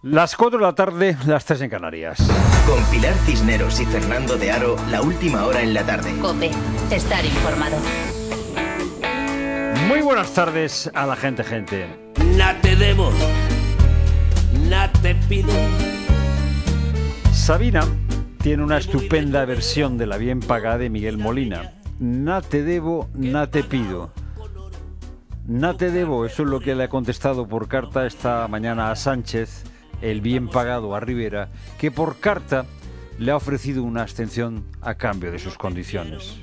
Las 4 de la tarde, las 3 en Canarias. Con Pilar Cisneros y Fernando de Aro, la última hora en la tarde. COPE, estar informado. Muy buenas tardes a la gente. Na te debo, na te pido. Sabina tiene una estupenda versión de la bien pagada de Miguel Molina. Na te debo, na te pido. Na te debo, eso es lo que le ha contestado por carta esta mañana a Sánchez, el bien pagado a Rivera, que por carta le ha ofrecido una abstención a cambio de sus condiciones.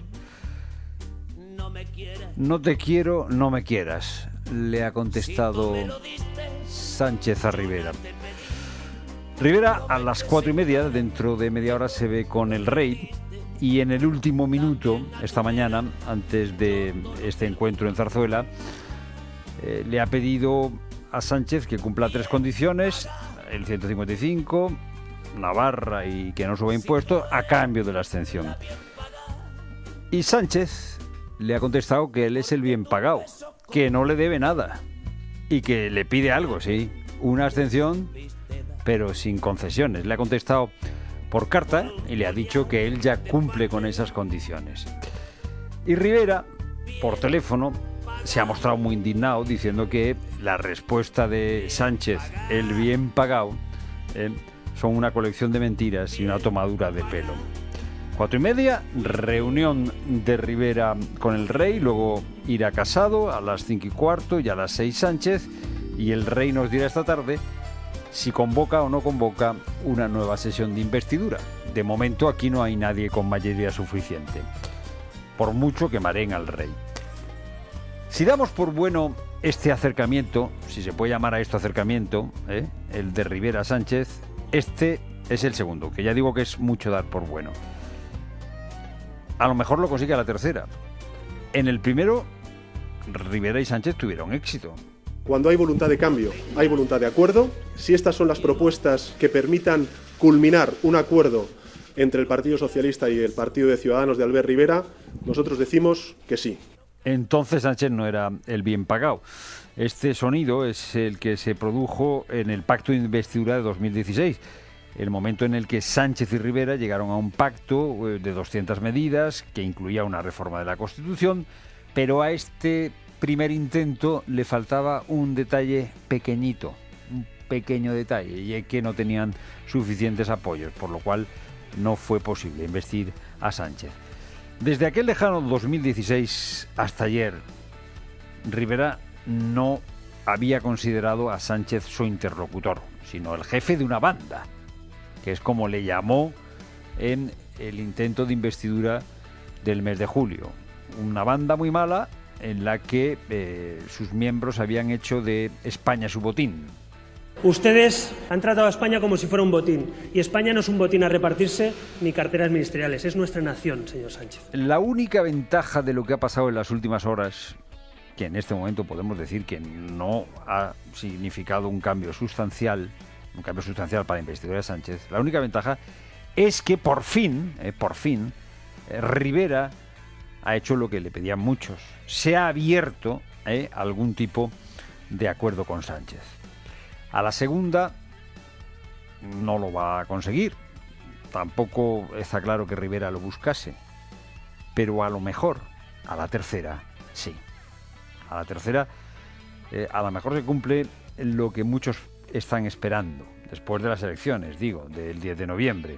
No te quiero, no me quieras, le ha contestado Sánchez a Rivera. Rivera a las 4:30, dentro de media hora, se ve con el Rey, y en el último minuto, esta mañana, antes de este encuentro en Zarzuela, le ha pedido a Sánchez que cumpla 3 condiciones: el 155, Navarra y que no suba impuestos, a cambio de la abstención. Y Sánchez le ha contestado que él es el bien pagado, que no le debe nada y que le pide algo, sí, una abstención, pero sin concesiones. Le ha contestado por carta y le ha dicho que él ya cumple con esas condiciones. Y Rivera, por teléfono, se ha mostrado muy indignado, diciendo que la respuesta de Sánchez, el bien pagado, son una colección de mentiras y una tomadura de pelo. 4:30, reunión de Rivera con el Rey, luego irá Casado a las 5:15 y a las 6 Sánchez, y el Rey nos dirá esta tarde si convoca o no convoca una nueva sesión de investidura. De momento aquí no hay nadie con mayoría suficiente, por mucho que mareen al Rey. Si damos por bueno este acercamiento, si se puede llamar a esto acercamiento, el de Rivera Sánchez, este es el segundo, que ya digo que es mucho dar por bueno. A lo mejor lo consigue a la tercera. En el primero, Rivera y Sánchez tuvieron éxito. Cuando hay voluntad de cambio, hay voluntad de acuerdo. Si estas son las propuestas que permitan culminar un acuerdo entre el Partido Socialista y el Partido de Ciudadanos de Albert Rivera, nosotros decimos que sí. Entonces Sánchez no era el bien pagado. Este sonido es el que se produjo en el pacto de investidura de 2016, el momento en el que Sánchez y Rivera llegaron a un pacto de 200 medidas que incluía una reforma de la Constitución, pero a este primer intento le faltaba un detalle pequeñito, un pequeño detalle, y es que no tenían suficientes apoyos, por lo cual no fue posible investir a Sánchez. Desde aquel lejano 2016 hasta ayer, Rivera no había considerado a Sánchez su interlocutor, sino el jefe de una banda, que es como le llamó en el intento de investidura del mes de julio. Una banda muy mala en la que sus miembros habían hecho de España su botín. Ustedes han tratado a España como si fuera un botín, y España no es un botín a repartirse ni carteras ministeriales, es nuestra nación, señor Sánchez. La única ventaja de lo que ha pasado en las últimas horas, que en este momento podemos decir que no ha significado un cambio sustancial para la investidura de Sánchez, la única ventaja es que por fin, Rivera ha hecho lo que le pedían muchos, se ha abierto a algún tipo de acuerdo con Sánchez. A la segunda no lo va a conseguir, tampoco está claro que Rivera lo buscase, pero a lo mejor a la tercera sí. A la tercera a lo mejor se cumple lo que muchos están esperando después de las elecciones, del 10 de noviembre.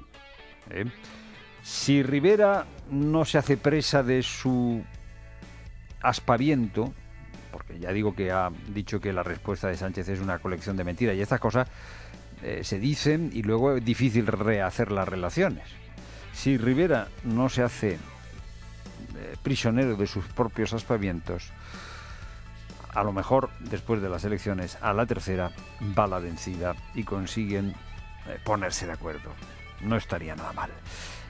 Si Rivera no se hace presa de su aspaviento, porque ya digo que ha dicho que la respuesta de Sánchez es una colección de mentiras, y estas cosas se dicen y luego es difícil rehacer las relaciones. Si Rivera no se hace prisionero de sus propios aspavientos, a lo mejor después de las elecciones, a la tercera va la vencida y consiguen ponerse de acuerdo. No estaría nada mal.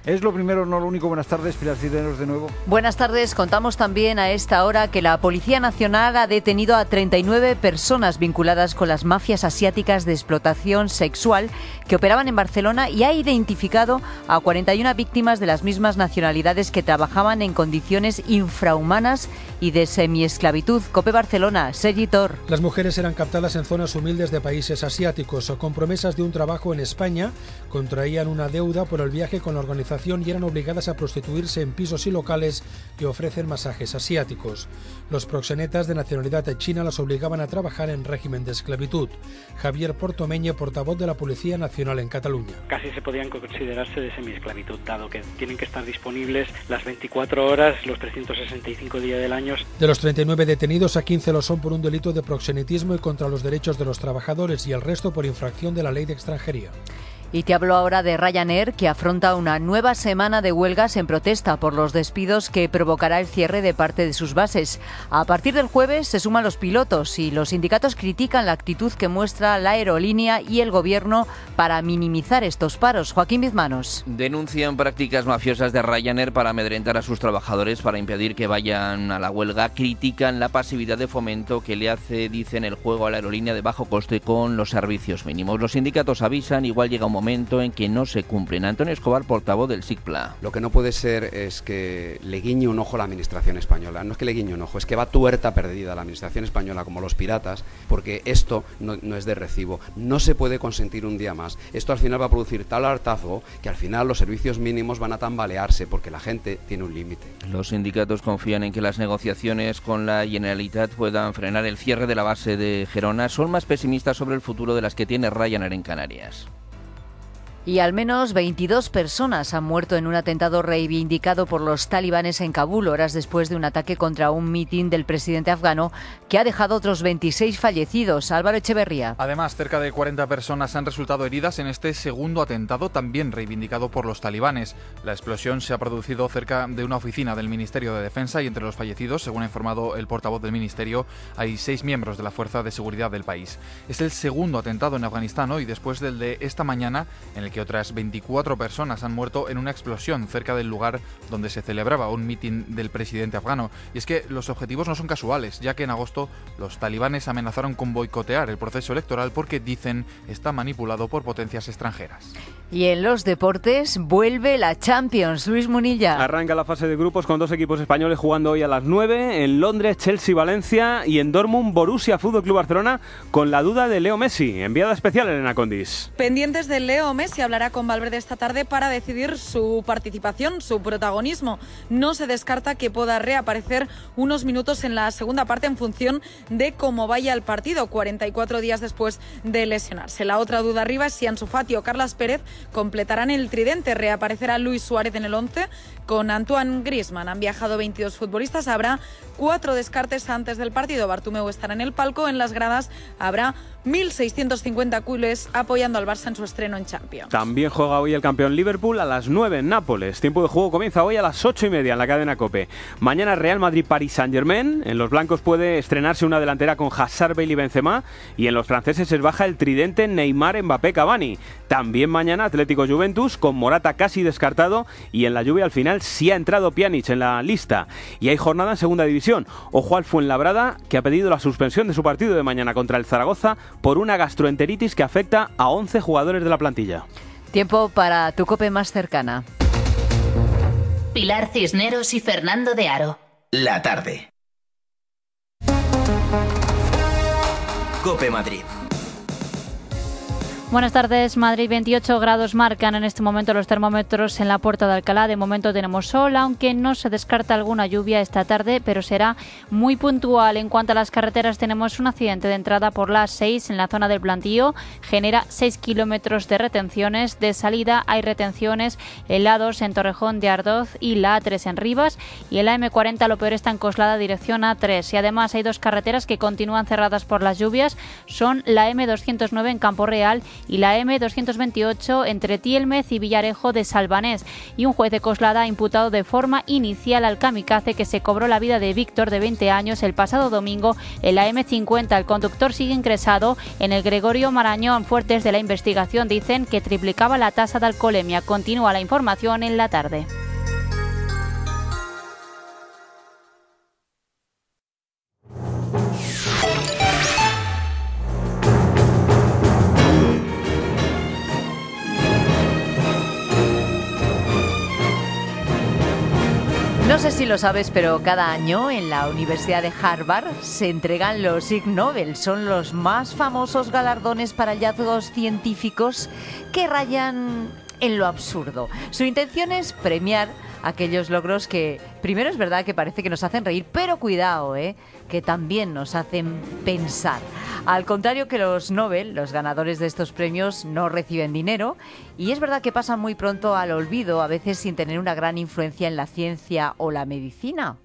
Es lo primero, no lo único. Buenas tardes, Pilar Cisneros de nuevo. Buenas tardes. Contamos también a esta hora que la Policía Nacional ha detenido a 39 personas vinculadas con las mafias asiáticas de explotación sexual que operaban en Barcelona y ha identificado a 41 víctimas de las mismas nacionalidades que trabajaban en condiciones infrahumanas y de semiesclavitud. COPE Barcelona, Sergi Tor. Las mujeres eran captadas en zonas humildes de países asiáticos o con promesas de un trabajo en España, contraían una deuda por el viaje con la organización y eran obligadas a prostituirse en pisos y locales que ofrecen masajes asiáticos. Los proxenetas de nacionalidad china las obligaban a trabajar en régimen de esclavitud. Javier Portomeñe, portavoz de la Policía Nacional en Cataluña. Casi se podrían considerarse de semiesclavitud, dado que tienen que estar disponibles las 24 horas, los 365 días del año. De los 39 detenidos, a 15 lo son por un delito de proxenetismo y contra los derechos de los trabajadores y el resto por infracción de la ley de extranjería. Y te hablo ahora de Ryanair, que afronta una nueva semana de huelgas en protesta por los despidos que provocará el cierre de parte de sus bases. A partir del jueves se suman los pilotos y los sindicatos critican la actitud que muestra la aerolínea y el gobierno para minimizar estos paros. Joaquín Bizmanos. Denuncian prácticas mafiosas de Ryanair para amedrentar a sus trabajadores para impedir que vayan a la huelga. Critican la pasividad de Fomento que le hace, dicen, el juego a la aerolínea de bajo coste con los servicios mínimos. Los sindicatos avisan, igual llega un momento en que no se cumplen. Antonio Escobar, portavoz del SICPLA. Lo que no puede ser es que le guiñe un ojo a la administración española. No es que le guiñe un ojo, es que va tuerta perdida la administración española como los piratas, porque esto no es de recibo. No se puede consentir un día más. Esto al final va a producir tal hartazgo que al final los servicios mínimos van a tambalearse porque la gente tiene un límite. Los sindicatos confían en que las negociaciones con la Generalitat puedan frenar el cierre de la base de Gerona. Son más pesimistas sobre el futuro de las que tiene Ryanair en Canarias. Y al menos 22 personas han muerto en un atentado reivindicado por los talibanes en Kabul, horas después de un ataque contra un mitin del presidente afgano que ha dejado otros 26 fallecidos. Álvaro Echeverría. Además, cerca de 40 personas han resultado heridas en este segundo atentado, también reivindicado por los talibanes. La explosión se ha producido cerca de una oficina del Ministerio de Defensa y entre los fallecidos, según ha informado el portavoz del Ministerio, hay 6 miembros de la Fuerza de Seguridad del país. Es el segundo atentado en Afganistán hoy, después del de esta mañana, en el que otras 24 personas han muerto en una explosión cerca del lugar donde se celebraba un mitin del presidente afgano. Y es que los objetivos no son casuales, ya que en agosto los talibanes amenazaron con boicotear el proceso electoral porque, dicen, está manipulado por potencias extranjeras. Y en los deportes vuelve la Champions. Luis Munilla. Arranca la fase de grupos con 2 equipos españoles jugando hoy a las 9. En Londres, Chelsea-Valencia, y en Dortmund, Borussia Fútbol Club Barcelona, con la duda de Leo Messi. Enviada especial, Elena Condis. Pendientes de Leo Messi, hablará con Valverde esta tarde para decidir su participación, su protagonismo. No se descarta que pueda reaparecer unos minutos en la segunda parte en función de cómo vaya el partido, 44 días después de lesionarse. La otra duda arriba es si Ansu Fati o Carlas Pérez completarán el tridente. Reaparecerá Luis Suárez en el 11 con Antoine Griezmann. Han viajado 22 futbolistas, habrá 4 descartes antes del partido. Bartomeu estará en el palco, en las gradas habrá 1.650 culés apoyando al Barça en su estreno en Champions. También juega hoy el campeón Liverpool a las 9 en Nápoles. Tiempo de juego comienza hoy a las 8:30 en la cadena COPE. Mañana Real Madrid-Paris Saint-Germain. En los blancos puede estrenarse una delantera con Hazard, Bale y Benzema. Y en los franceses es baja el tridente Neymar, Mbappé, Cavani. También mañana Atlético Juventus con Morata casi descartado. Y en la lluvia al final sí ha entrado Pjanic en la lista. Y hay jornada en segunda división. Ojo al Fuenlabrada, que ha pedido la suspensión de su partido de mañana contra el Zaragoza por una gastroenteritis que afecta a 11 jugadores de la plantilla. Tiempo para tu COPE más cercana. Pilar Cisneros y Fernando de Aro. La tarde. COPE Madrid. Buenas tardes. Madrid, 28 grados marcan en este momento los termómetros en la Puerta de Alcalá. De momento tenemos sol, aunque no se descarta alguna lluvia esta tarde, pero será muy puntual. En cuanto a las carreteras, tenemos un accidente de entrada por la A6 en la zona del Plantío. Genera 6 kilómetros de retenciones. De salida hay retenciones en la A2 en Torrejón de Ardoz y la A3 en Rivas. Y en la M40 lo peor está en Coslada, dirección A3. Y además hay 2 carreteras que continúan cerradas por las lluvias. Son la M209 en Campo Real y la M228 entre Tielmez y Villarejo de Salvanés. Y un juez de Coslada ha imputado de forma inicial al kamikaze que se cobró la vida de Víctor, de 20 años, el pasado domingo en la M50. El conductor sigue ingresado en el Gregorio Marañón. Fuertes de la investigación dicen que triplicaba la tasa de alcoholemia. Continúa la información en la tarde. No sé si lo sabes, pero cada año en la Universidad de Harvard se entregan los Ig Nobel. Son los más famosos galardones para hallazgos científicos que rayan en lo absurdo. Su intención es premiar aquellos logros que, primero, es verdad que parece que nos hacen reír, pero cuidado, que también nos hacen pensar. Al contrario que los Nobel, los ganadores de estos premios no reciben dinero y es verdad que pasan muy pronto al olvido, a veces sin tener una gran influencia en la ciencia o la medicina.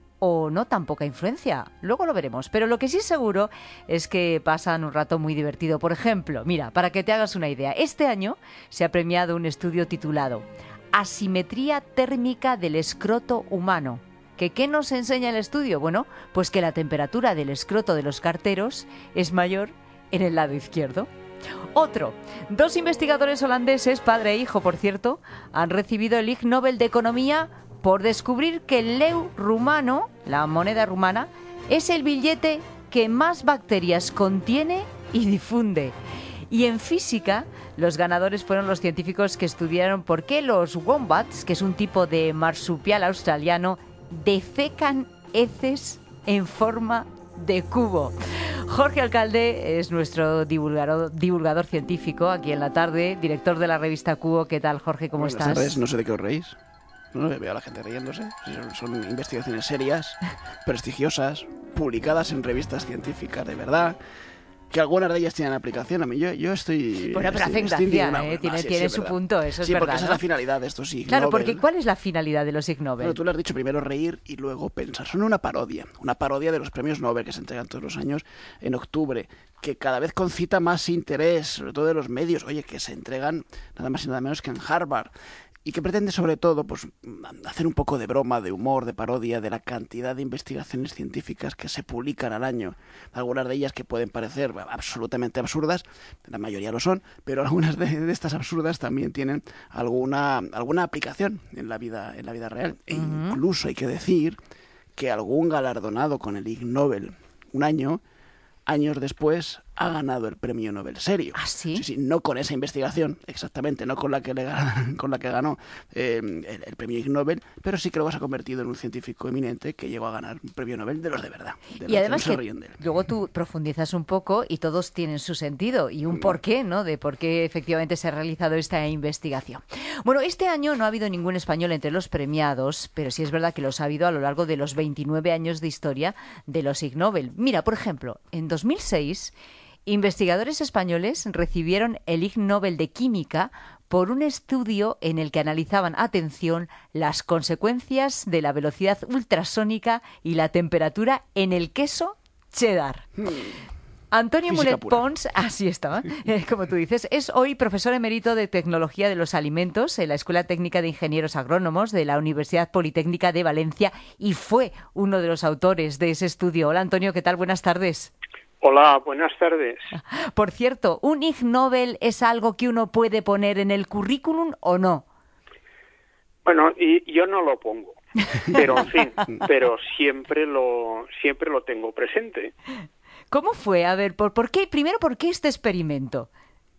O no tan poca influencia, luego lo veremos. Pero lo que sí es seguro es que pasan un rato muy divertido. Por ejemplo, mira, para que te hagas una idea, este año se ha premiado un estudio titulado Asimetría térmica del escroto humano. ¿Qué nos enseña el estudio? Bueno, pues que la temperatura del escroto de los carteros es mayor en el lado izquierdo. Otro, 2 investigadores holandeses, padre e hijo por cierto, han recibido el Ig Nobel de Economía por descubrir que el leu rumano, la moneda rumana, es el billete que más bacterias contiene y difunde. Y en física, los ganadores fueron los científicos que estudiaron por qué los wombats, que es un tipo de marsupial australiano, defecan heces en forma de cubo. Jorge Alcalde es nuestro divulgador científico aquí en la tarde, director de la revista Cubo. ¿Qué tal, Jorge? ¿Cómo estás? Buenas tardes, no sé de qué os reís. No veo a la gente riéndose. Son investigaciones serias, prestigiosas, publicadas en revistas científicas de verdad, que algunas de ellas tienen aplicación. A mí yo estoy... Bueno, pero hacen gracia, tiene su punto, eso es verdad. Sí, porque esa es ¿no? la finalidad de estos Ig Nobel. Claro, porque ¿cuál es la finalidad de los Ig Nobel? Bueno, tú lo has dicho, primero reír y luego pensar. Son una parodia de los premios Nobel que se entregan todos los años en octubre, que cada vez concita más interés, sobre todo de los medios, oye, que se entregan nada más y nada menos que en Harvard. Y que pretende, sobre todo, pues hacer un poco de broma, de humor, de parodia de la cantidad de investigaciones científicas que se publican al año. Algunas de ellas que pueden parecer absolutamente absurdas, la mayoría lo son, pero algunas de estas absurdas también tienen alguna aplicación en la vida real. E incluso hay que decir que algún galardonado con el Ig Nobel un año, años después, ha ganado el premio Nobel serio. ¿Ah, sí? Sí, no con esa investigación, exactamente, no con la que ganó el premio Ig Nobel, pero sí que luego se ha convertido en un científico eminente que llegó a ganar un premio Nobel de los de verdad. Y además que luego tú profundizas un poco y todos tienen su sentido y un porqué, ¿no? De por qué efectivamente se ha realizado esta investigación. Bueno, este año no ha habido ningún español entre los premiados, pero sí es verdad que los ha habido a lo largo de los 29 años de historia de los Ig Nobel. Mira, por ejemplo, en 2006... investigadores españoles recibieron el Ig Nobel de Química por un estudio en el que analizaban, atención, las consecuencias de la velocidad ultrasónica y la temperatura en el queso cheddar. Antonio Mulet Pons, así estaba, como tú dices, es hoy profesor emérito de Tecnología de los Alimentos en la Escuela Técnica de Ingenieros Agrónomos de la Universidad Politécnica de Valencia y fue uno de los autores de ese estudio. Hola, Antonio, ¿qué tal? Buenas tardes. Hola, buenas tardes. Por cierto, ¿un Ig Nobel es algo que uno puede poner en el currículum o no? Bueno, y yo no lo pongo, pero en fin, pero siempre lo tengo presente. ¿Cómo fue? A ver, ¿por qué? Primero, ¿por qué este experimento?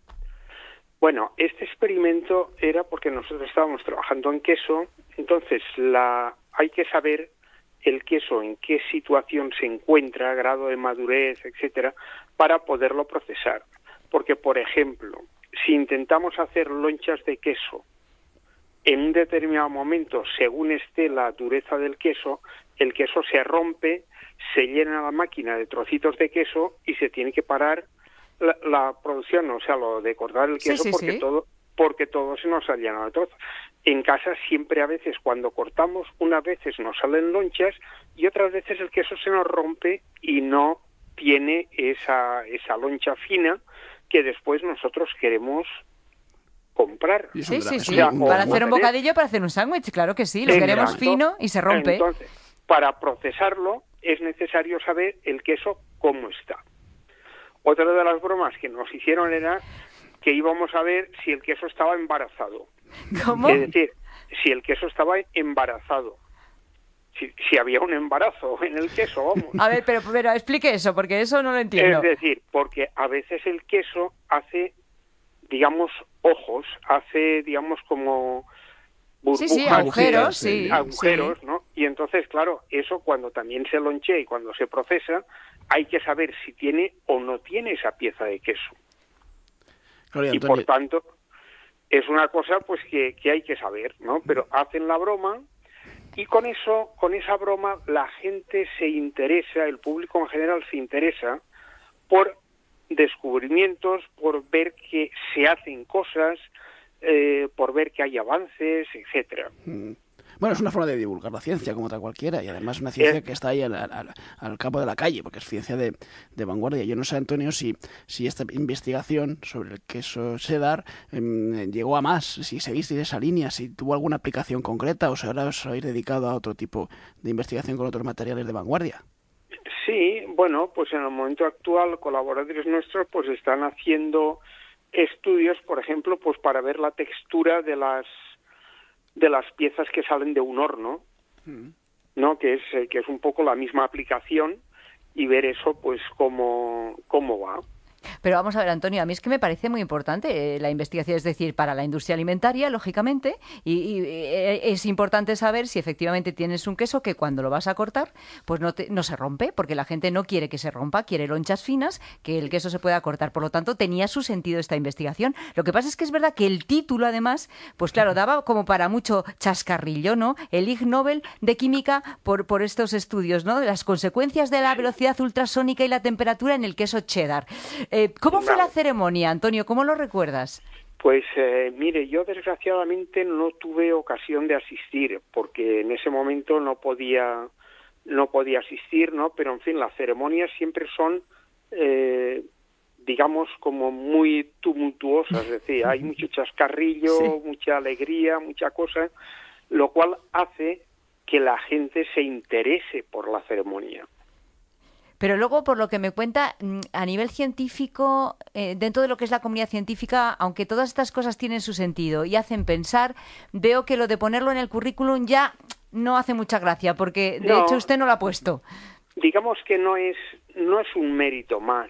Bueno, este experimento era porque nosotros estábamos trabajando en queso, entonces hay que saber el queso en qué situación se encuentra, grado de madurez, etcétera, para poderlo procesar. Porque, por ejemplo, si intentamos hacer lonchas de queso en un determinado momento, según esté la dureza del queso, el queso se rompe, se llena la máquina de trocitos de queso y se tiene que parar la producción, o sea, lo de cortar el queso, porque todo se nos ha llenado de trozos. En casa siempre a veces cuando cortamos, unas veces nos salen lonchas y otras veces el queso se nos rompe y no tiene esa loncha fina que después nosotros queremos comprar. Sí. O sea, para hacer un bocadillo, para hacer un sándwich, claro que sí. Lo queremos fino y se rompe. Entonces, para procesarlo es necesario saber el queso cómo está. Otra de las bromas que nos hicieron era que íbamos a ver si el queso estaba embarazado. ¿Cómo? Es decir, si el queso estaba embarazado. Si había un embarazo en el queso, vamos. A ver, pero explique eso, porque eso no lo entiendo. Es decir, porque a veces el queso hace, digamos, ojos, hace, digamos, como burbujas. Sí, agujeros, agujeros, ¿no? Y entonces, claro, eso cuando también se lonchea y cuando se procesa, hay que saber si tiene o no tiene esa pieza de queso. Claro, y por tanto, es una cosa pues que hay que saber, ¿no? Pero hacen la broma y con esa broma la gente se interesa, el público en general se interesa por descubrimientos, por ver que se hacen cosas, por ver que hay avances, etcétera. Bueno, es una forma de divulgar la ciencia como otra cualquiera, y además una ciencia que está ahí al cabo de la calle, porque es ciencia de vanguardia. Yo no sé, Antonio, si esta investigación sobre el queso cheddar llegó a más, si seguiste esa línea, si tuvo alguna aplicación concreta, o si ahora os habéis dedicado a otro tipo de investigación con otros materiales de vanguardia. Sí, bueno, pues en el momento actual colaboradores nuestros pues están haciendo estudios, por ejemplo, pues para ver la textura de las piezas que salen de un horno, ¿no? Que es un poco la misma aplicación, y ver eso pues cómo va. Pero vamos a ver, Antonio, a mí es que me parece muy importante la investigación, es decir, para la industria alimentaria, lógicamente, y es importante saber si efectivamente tienes un queso que cuando lo vas a cortar, pues no se rompe, porque la gente no quiere que se rompa, quiere lonchas finas, que el queso se pueda cortar. Por lo tanto, tenía su sentido esta investigación. Lo que pasa es que es verdad que el título, además, pues claro, daba como para mucho chascarrillo, ¿no? El Ig Nobel de Química por estos estudios, ¿no? De las consecuencias de la velocidad ultrasónica y la temperatura en el queso cheddar. ¿Cómo fue la ceremonia, Antonio? ¿Cómo lo recuerdas? Pues mire, yo desgraciadamente no tuve ocasión de asistir, porque en ese momento no podía asistir, ¿no? Pero en fin, las ceremonias siempre son, digamos, como muy tumultuosas, es decir, hay mucho chascarrillo, mucha alegría, mucha cosa, lo cual hace que la gente se interese por la ceremonia. Pero luego, por lo que me cuenta, a nivel científico, dentro de lo que es la comunidad científica, aunque todas estas cosas tienen su sentido y hacen pensar, veo que lo de ponerlo en el currículum ya no hace mucha gracia, porque de hecho usted no lo ha puesto. Digamos que no es un mérito más,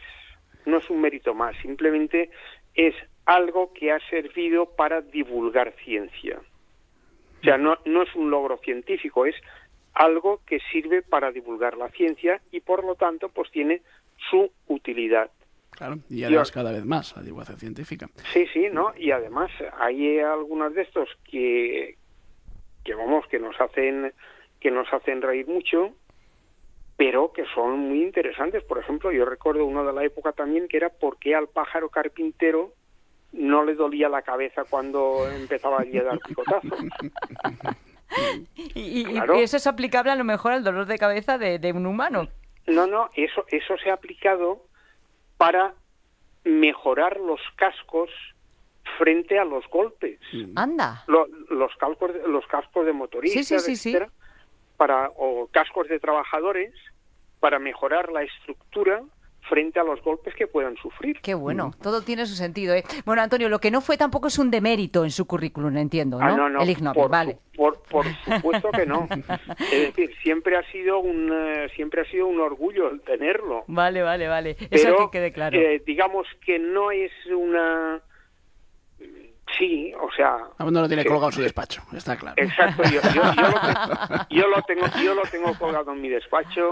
simplemente es algo que ha servido para divulgar ciencia. O sea, no es un logro científico, es algo que sirve para divulgar la ciencia y por lo tanto pues tiene su utilidad. Claro, y además cada vez más la divulgación científica. Sí, ¿no? Y además hay algunos de estos que nos hacen reír mucho, pero que son muy interesantes. Por ejemplo, yo recuerdo uno de la época también que era ¿por qué al pájaro carpintero no le dolía la cabeza cuando empezaba a dar picotazo? Claro. Y eso es aplicable a lo mejor al dolor de cabeza de un humano. No, eso se ha aplicado para mejorar los cascos frente a los golpes. Anda. Los cascos de motoristas, etcétera, o cascos de trabajadores, para mejorar la estructura frente a los golpes que puedan sufrir. Qué bueno, todo tiene su sentido, ¿eh? Bueno, Antonio, lo que no fue tampoco es un demérito en su currículum, entiendo, ¿no? No, el Ig Nobel, vale. Por supuesto que no. Es decir, siempre ha sido un orgullo el tenerlo. Vale. Pero, eso que quede claro. Digamos que no es una... Sí, o sea... No lo tiene colgado en su despacho, está claro. Exacto, yo lo tengo colgado en mi despacho,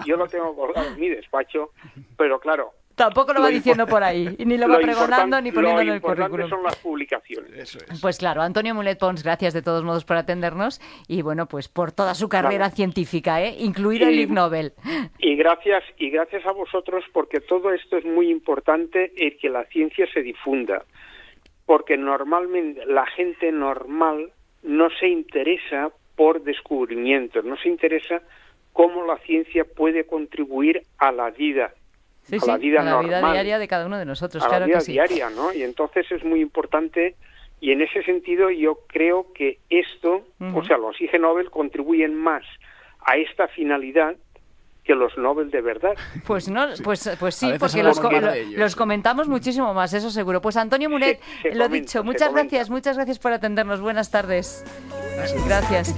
pero claro... Tampoco lo va diciendo por ahí, y ni lo va pregonando ni poniendo en el currículum. Lo importante son las publicaciones. Eso es. Pues claro, Antonio Mulet Pons, gracias de todos modos por atendernos y bueno, pues por toda su carrera científica, incluido el Ig Nobel. Y gracias a vosotros, porque todo esto es muy importante, el que la ciencia se difunda. Porque normalmente la gente normal no se interesa por descubrimientos, no se interesa cómo la ciencia puede contribuir a la vida Sí, a la vida a la normal, vida diaria de cada uno de nosotros, a claro la vida que sí. diaria, ¿no? Y entonces es muy importante, y en ese sentido yo creo que esto, o sea, los IG Nobel contribuyen más a esta finalidad que los Nobel de verdad. Pues no, pues sí, porque ellos, los comentamos muchísimo más, eso seguro. Pues Antonio Mulet, lo dicho, muchas gracias por atendernos. Buenas tardes. Gracias.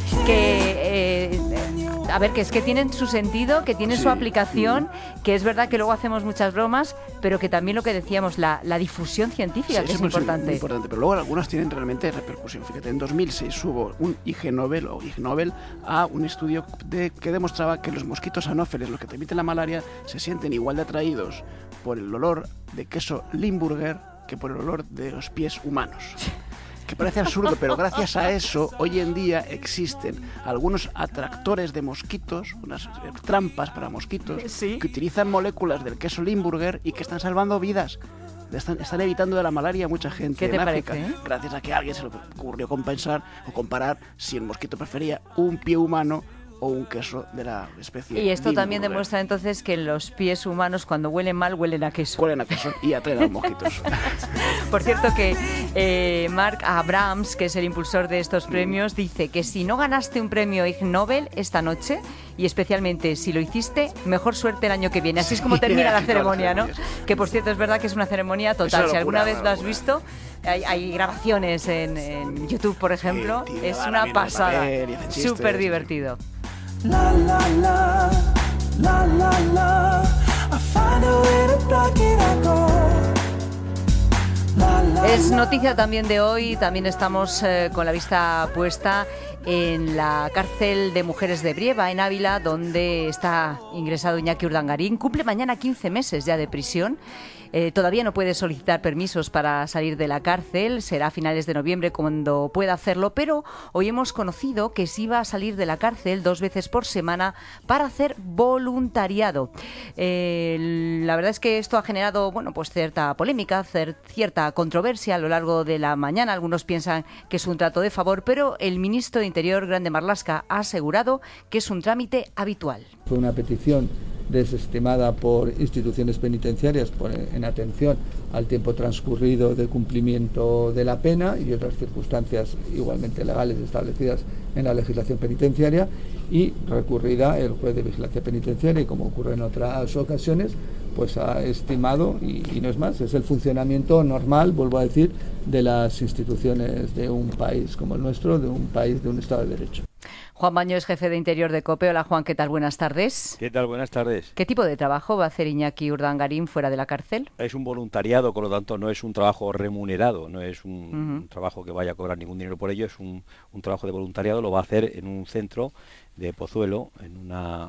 A ver, que es que tienen su sentido, que tienen su aplicación, que es verdad que luego hacemos muchas bromas, pero que también lo que decíamos, la difusión científica, que es importante. Muy importante, pero luego algunas tienen realmente repercusión. Fíjate, en 2006 hubo un IG Nobel a un estudio que demostraba que los mosquitos anófeles, los que transmiten la malaria, se sienten igual de atraídos por el olor de queso Limburger que por el olor de los pies humanos. Que parece absurdo, pero gracias a eso hoy en día existen algunos atractores de mosquitos, unas trampas para mosquitos, que utilizan moléculas del queso Limburger y que están salvando vidas. Están evitando de la malaria a mucha gente ¿Qué te en África, parece, gracias a que a alguien se le ocurrió compensar o comparar si el mosquito prefería un pie humano o un queso de la especie. Y esto también Limburger. demuestra entonces que los pies humanos, cuando huelen mal, huelen a queso. Huelen a queso y atraen a los mosquitos. Por cierto que Mark Abrams, que es el impulsor de estos premios, dice que si no ganaste un premio Ig Nobel esta noche, y especialmente si lo hiciste, mejor suerte el año que viene. Así es como termina la ceremonia, ¿no? Que por cierto es verdad que es una ceremonia total. Si alguna vez lo has visto, hay grabaciones en YouTube, por ejemplo. Es una pasada. Súper divertido. La la la, la la la, I find a way to block it, I go. Es noticia también de hoy, también estamos con la vista puesta en la cárcel de mujeres de Brieva, en Ávila, donde está ingresado Iñaki Urdangarín. Cumple mañana 15 meses ya de prisión. Todavía no puede solicitar permisos para salir de la cárcel, será a finales de noviembre cuando pueda hacerlo, pero hoy hemos conocido que sí va a salir de la cárcel 2 veces por semana para hacer voluntariado. La verdad es que esto ha generado, bueno, pues cierta polémica, cierta controversia a lo largo de la mañana. Algunos piensan que es un trato de favor, pero el ministro de Interior, Grande Marlaska, ha asegurado que es un trámite habitual. Fue una petición desestimada por instituciones penitenciarias en atención al tiempo transcurrido de cumplimiento de la pena y otras circunstancias igualmente legales establecidas en la legislación penitenciaria, y recurrida el juez de vigilancia penitenciaria, y como ocurre en otras ocasiones, pues ha estimado, y no es más, es el funcionamiento normal, vuelvo a decir, de las instituciones de un país como el nuestro, de un país, de un Estado de Derecho. Juan Baño es jefe de Interior de COPE. Hola Juan, ¿qué tal? Buenas tardes. ¿Qué tal? Buenas tardes. ¿Qué tipo de trabajo va a hacer Iñaki Urdangarín fuera de la cárcel? Es un voluntariado, por lo tanto no es un trabajo remunerado, no es un trabajo que vaya a cobrar ningún dinero por ello, es un trabajo de voluntariado. Lo va a hacer en un centro de Pozuelo, en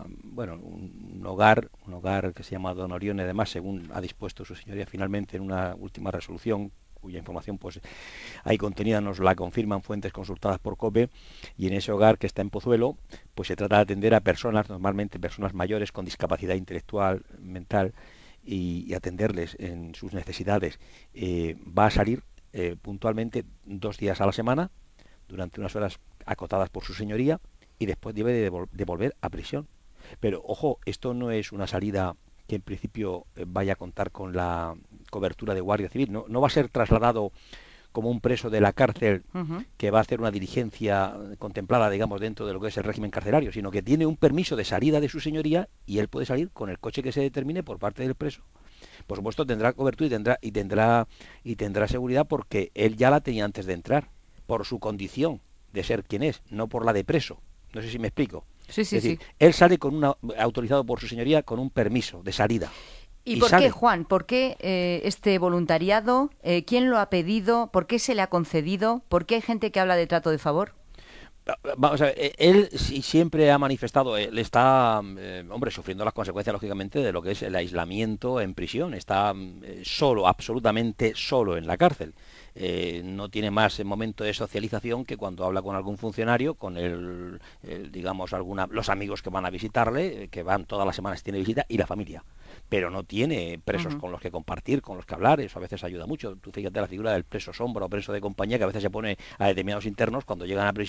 un hogar que se llama Don Orione, además, según ha dispuesto su señoría finalmente en una última resolución, cuya información pues ahí contenida nos la confirman fuentes consultadas por COPE, y en ese hogar que está en Pozuelo pues se trata de atender a personas, normalmente personas mayores con discapacidad intelectual, mental, y atenderles en sus necesidades. Va a salir puntualmente 2 días a la semana durante unas horas acotadas por su señoría, y después debe de volver a prisión. Pero ojo, esto no es una salida que en principio vaya a contar con la cobertura de Guardia Civil. No va a ser trasladado como un preso de la cárcel que va a hacer una diligencia contemplada, digamos, dentro de lo que es el régimen carcelario, sino que tiene un permiso de salida de su señoría y él puede salir con el coche que se determine por parte del preso. Por supuesto tendrá cobertura y tendrá seguridad, porque él ya la tenía antes de entrar, por su condición de ser quien es, no por la de preso. No sé si me explico. Sí, es decir, él sale autorizado por su señoría con un permiso de salida. ¿Y por qué, Juan? ¿Por qué este voluntariado? ¿Quién lo ha pedido? ¿Por qué se le ha concedido? ¿Por qué hay gente que habla de trato de favor? Vamos a ver, él siempre ha manifestado, él está, sufriendo las consecuencias, lógicamente, de lo que es el aislamiento en prisión. Está solo, absolutamente solo en la cárcel. No tiene más momento de socialización que cuando habla con algún funcionario, con los amigos que van a visitarle, que van todas las semanas, tiene visita, y la familia. Pero no tiene presos con los que compartir, con los que hablar. Eso a veces ayuda mucho. Tú fíjate la figura del preso sombra o preso de compañía, que a veces se pone a determinados internos cuando llegan a prisión para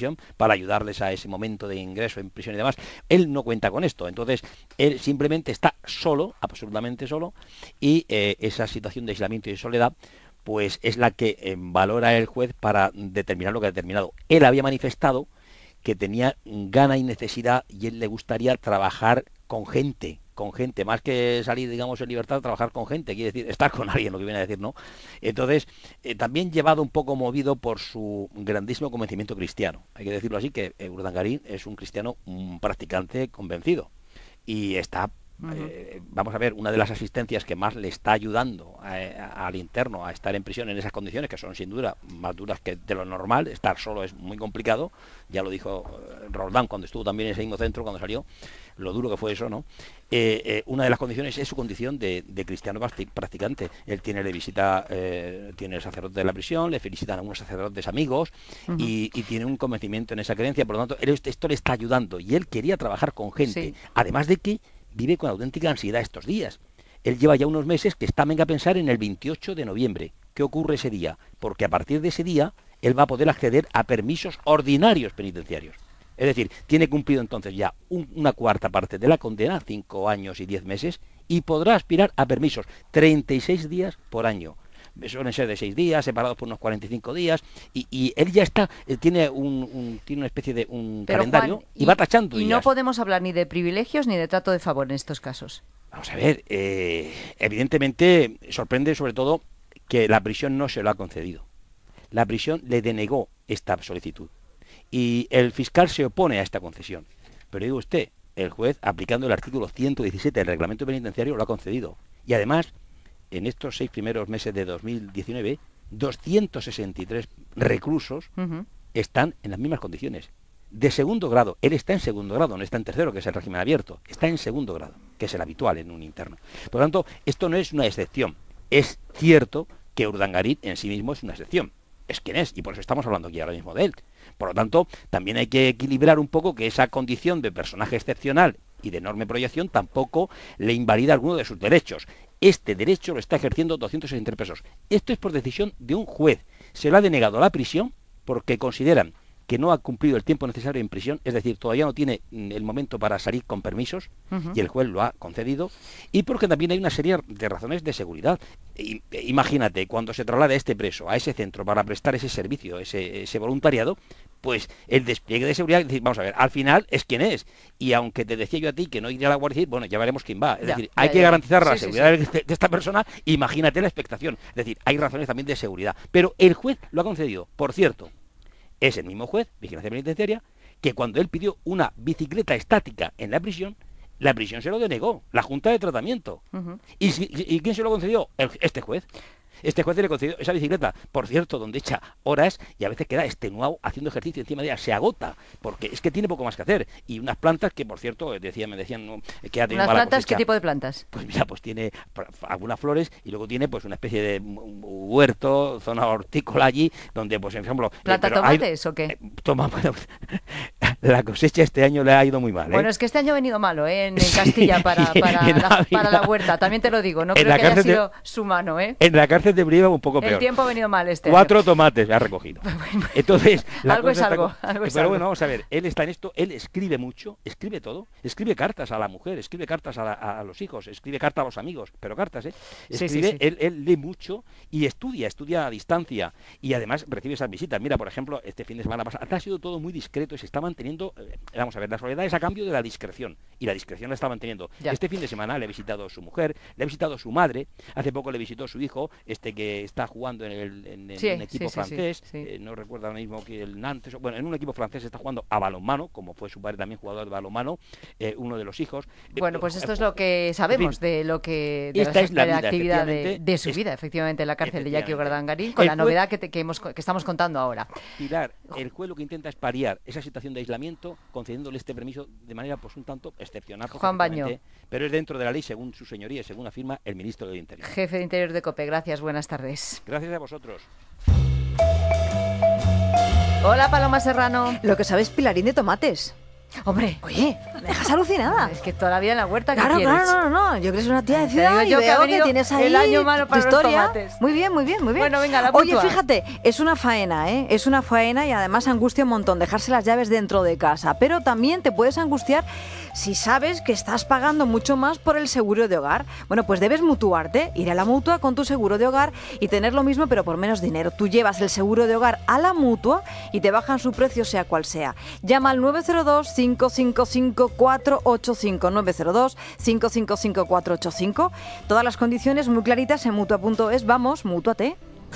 para ayudarles a ese momento de ingreso en prisión y demás. Él no cuenta con esto, entonces él simplemente está solo, absolutamente solo, y esa situación de aislamiento y de soledad pues es la que valora el juez para determinar lo que ha determinado. Él había manifestado que tenía gana y necesidad y él le gustaría trabajar con gente, más que salir, digamos, en libertad, trabajar con gente, quiere decir estar con alguien, lo que viene a decir, ¿no? Entonces, también llevado un poco movido por su grandísimo convencimiento cristiano. Hay que decirlo así, que Urdangarín es un cristiano practicante convencido y está... vamos a ver, una de las asistencias que más le está ayudando al interno a estar en prisión en esas condiciones, que son sin duda más duras que de lo normal. Estar solo es muy complicado, ya lo dijo Roldán cuando estuvo también en ese mismo centro, cuando salió, lo duro que fue eso, ¿no? Una de las condiciones es su condición de cristiano practicante. Él tiene tiene el sacerdote de la prisión, le felicitan a unos sacerdotes amigos y tiene un convencimiento en esa creencia. Por lo tanto, esto le está ayudando y él quería trabajar con gente, además de que vive con auténtica ansiedad estos días. Él lleva ya unos meses que está, venga a pensar en el 28 de noviembre. ¿Qué ocurre ese día? Porque a partir de ese día él va a poder acceder a permisos ordinarios penitenciarios. Es decir, tiene cumplido entonces ya una cuarta parte de la condena, 5 años y 10 meses, y podrá aspirar a permisos 36 días por año. Suelen ser de 6 días, separados por unos 45 días, y él ya está, tiene una especie de calendario, Juan, y va tachando días. Y no podemos hablar ni de privilegios ni de trato de favor en estos casos. Vamos a ver, evidentemente sorprende sobre todo que la prisión no se lo ha concedido. La prisión le denegó esta solicitud, y el fiscal se opone a esta concesión. Pero digo usted, el juez, aplicando el artículo 117 del reglamento penitenciario, lo ha concedido. Y además, en estos 6 primeros meses de 2019, 263 reclusos están en las mismas condiciones. De segundo grado. Él está en segundo grado, no está en tercero, que es el régimen abierto. Está en segundo grado, que es el habitual en un interno. Por lo tanto, esto no es una excepción. Es cierto que Urdangarín en sí mismo es una excepción. Es quien es, y por eso estamos hablando aquí ahora mismo de él. Por lo tanto, también hay que equilibrar un poco que esa condición de personaje excepcional y de enorme proyección tampoco le invalida alguno de sus derechos. Este derecho lo está ejerciendo 263 presos. Esto es por decisión de un juez. Se le ha denegado la prisión porque consideran que no ha cumplido el tiempo necesario en prisión, es decir, todavía no tiene el momento para salir con permisos, y el juez lo ha concedido, y porque también hay una serie de razones de seguridad. Imagínate, cuando se traslade este preso a ese centro para prestar ese servicio, ese voluntariado, pues el despliegue de seguridad, es decir, vamos a ver, al final es quien es, y aunque te decía yo a ti que no iría a la Guardia Civil, bueno, ya veremos quién va, es decir, hay que garantizar la seguridad de esta persona. Imagínate la expectación, es decir, hay razones también de seguridad, pero el juez lo ha concedido. Por cierto, es el mismo juez, vigilancia penitenciaria, que cuando él pidió una bicicleta estática en la prisión se lo denegó, la Junta de Tratamiento. ¿Y quién se lo concedió? Este juez. Este juez le concedió esa bicicleta, por cierto, donde echa horas y a veces queda extenuado haciendo ejercicio encima de ella, se agota, porque es que tiene poco más que hacer. Y unas plantas que, por cierto, me decían que ha tenido mala plantas cosecha. ¿Qué tipo de plantas? Pues mira, pues tiene algunas flores y luego tiene pues una especie de huerto, zona hortícola allí, donde, pues, por ejemplo... ¿Planta tomates o qué? La cosecha este año le ha ido muy mal. Bueno, es que este año ha venido malo, en Castilla para la huerta, también te lo digo, no creo que haya sido su mano, En la cárcel de Brieva un poco peor. El tiempo ha venido mal este 4 tomates ha recogido. Entonces, algo es algo. Pero bueno, vamos a ver, él está en esto, él escribe mucho, escribe todo, escribe cartas a la mujer, escribe cartas a los hijos, escribe cartas a los amigos, pero cartas, escribe, sí. Él lee mucho y estudia a distancia, y además recibe esas visitas. Mira, por ejemplo, este fin de semana pasado, ha sido todo muy discreto y se está manteniendo, vamos a ver, la soledad es a cambio de la discreción, y la discreción la está manteniendo. Ya. Este fin de semana le ha visitado su mujer, le ha visitado su madre, hace poco le visitó su hijo, que está jugando en un equipo francés, no recuerdo ahora mismo que el Nantes, bueno, en un equipo francés está jugando a balonmano, como fue su padre también jugador de balonmano, uno de los hijos. Bueno, pues esto es lo que sabemos de lo que de esta es la vida, actividad de su vida, efectivamente, en la cárcel de Iñaki Urdangarín, con la novedad que estamos contando ahora. Pilar, el juez lo que intenta es paliar esa situación de aislamiento, concediéndole este permiso de manera pues un tanto excepcional, Juan Baño, pero es dentro de la ley, según su señoría, según afirma el ministro del Interior. Jefe de Interior de COPE, gracias, buenas tardes. Gracias a vosotros. Hola, Paloma Serrano. Lo que sabes, Pilarín de tomates. Hombre, oye, me dejas alucinada. Es que todavía en la huerta, ¿qué claro, quieres? No. Yo creo que es una tía de ciudad y yo que veo ha que venido tienes ahí el año malo para tu los historia. tomates. Muy bien. Bueno, venga, la Oye, mutua. fíjate, es una faena, ¿eh? Es una faena y además angustia un montón dejarse las llaves dentro de casa. Pero también te puedes angustiar si sabes que estás pagando mucho más por el seguro de hogar. Bueno, pues debes mutuarte, ir a la Mutua con tu seguro de hogar y tener lo mismo pero por menos dinero. Tú llevas el seguro de hogar a la Mutua y te bajan su precio sea cual sea. Llama al 902-555-485, 902-555-485. Todas las condiciones muy claritas en Mutua.es. Vamos, mútuate.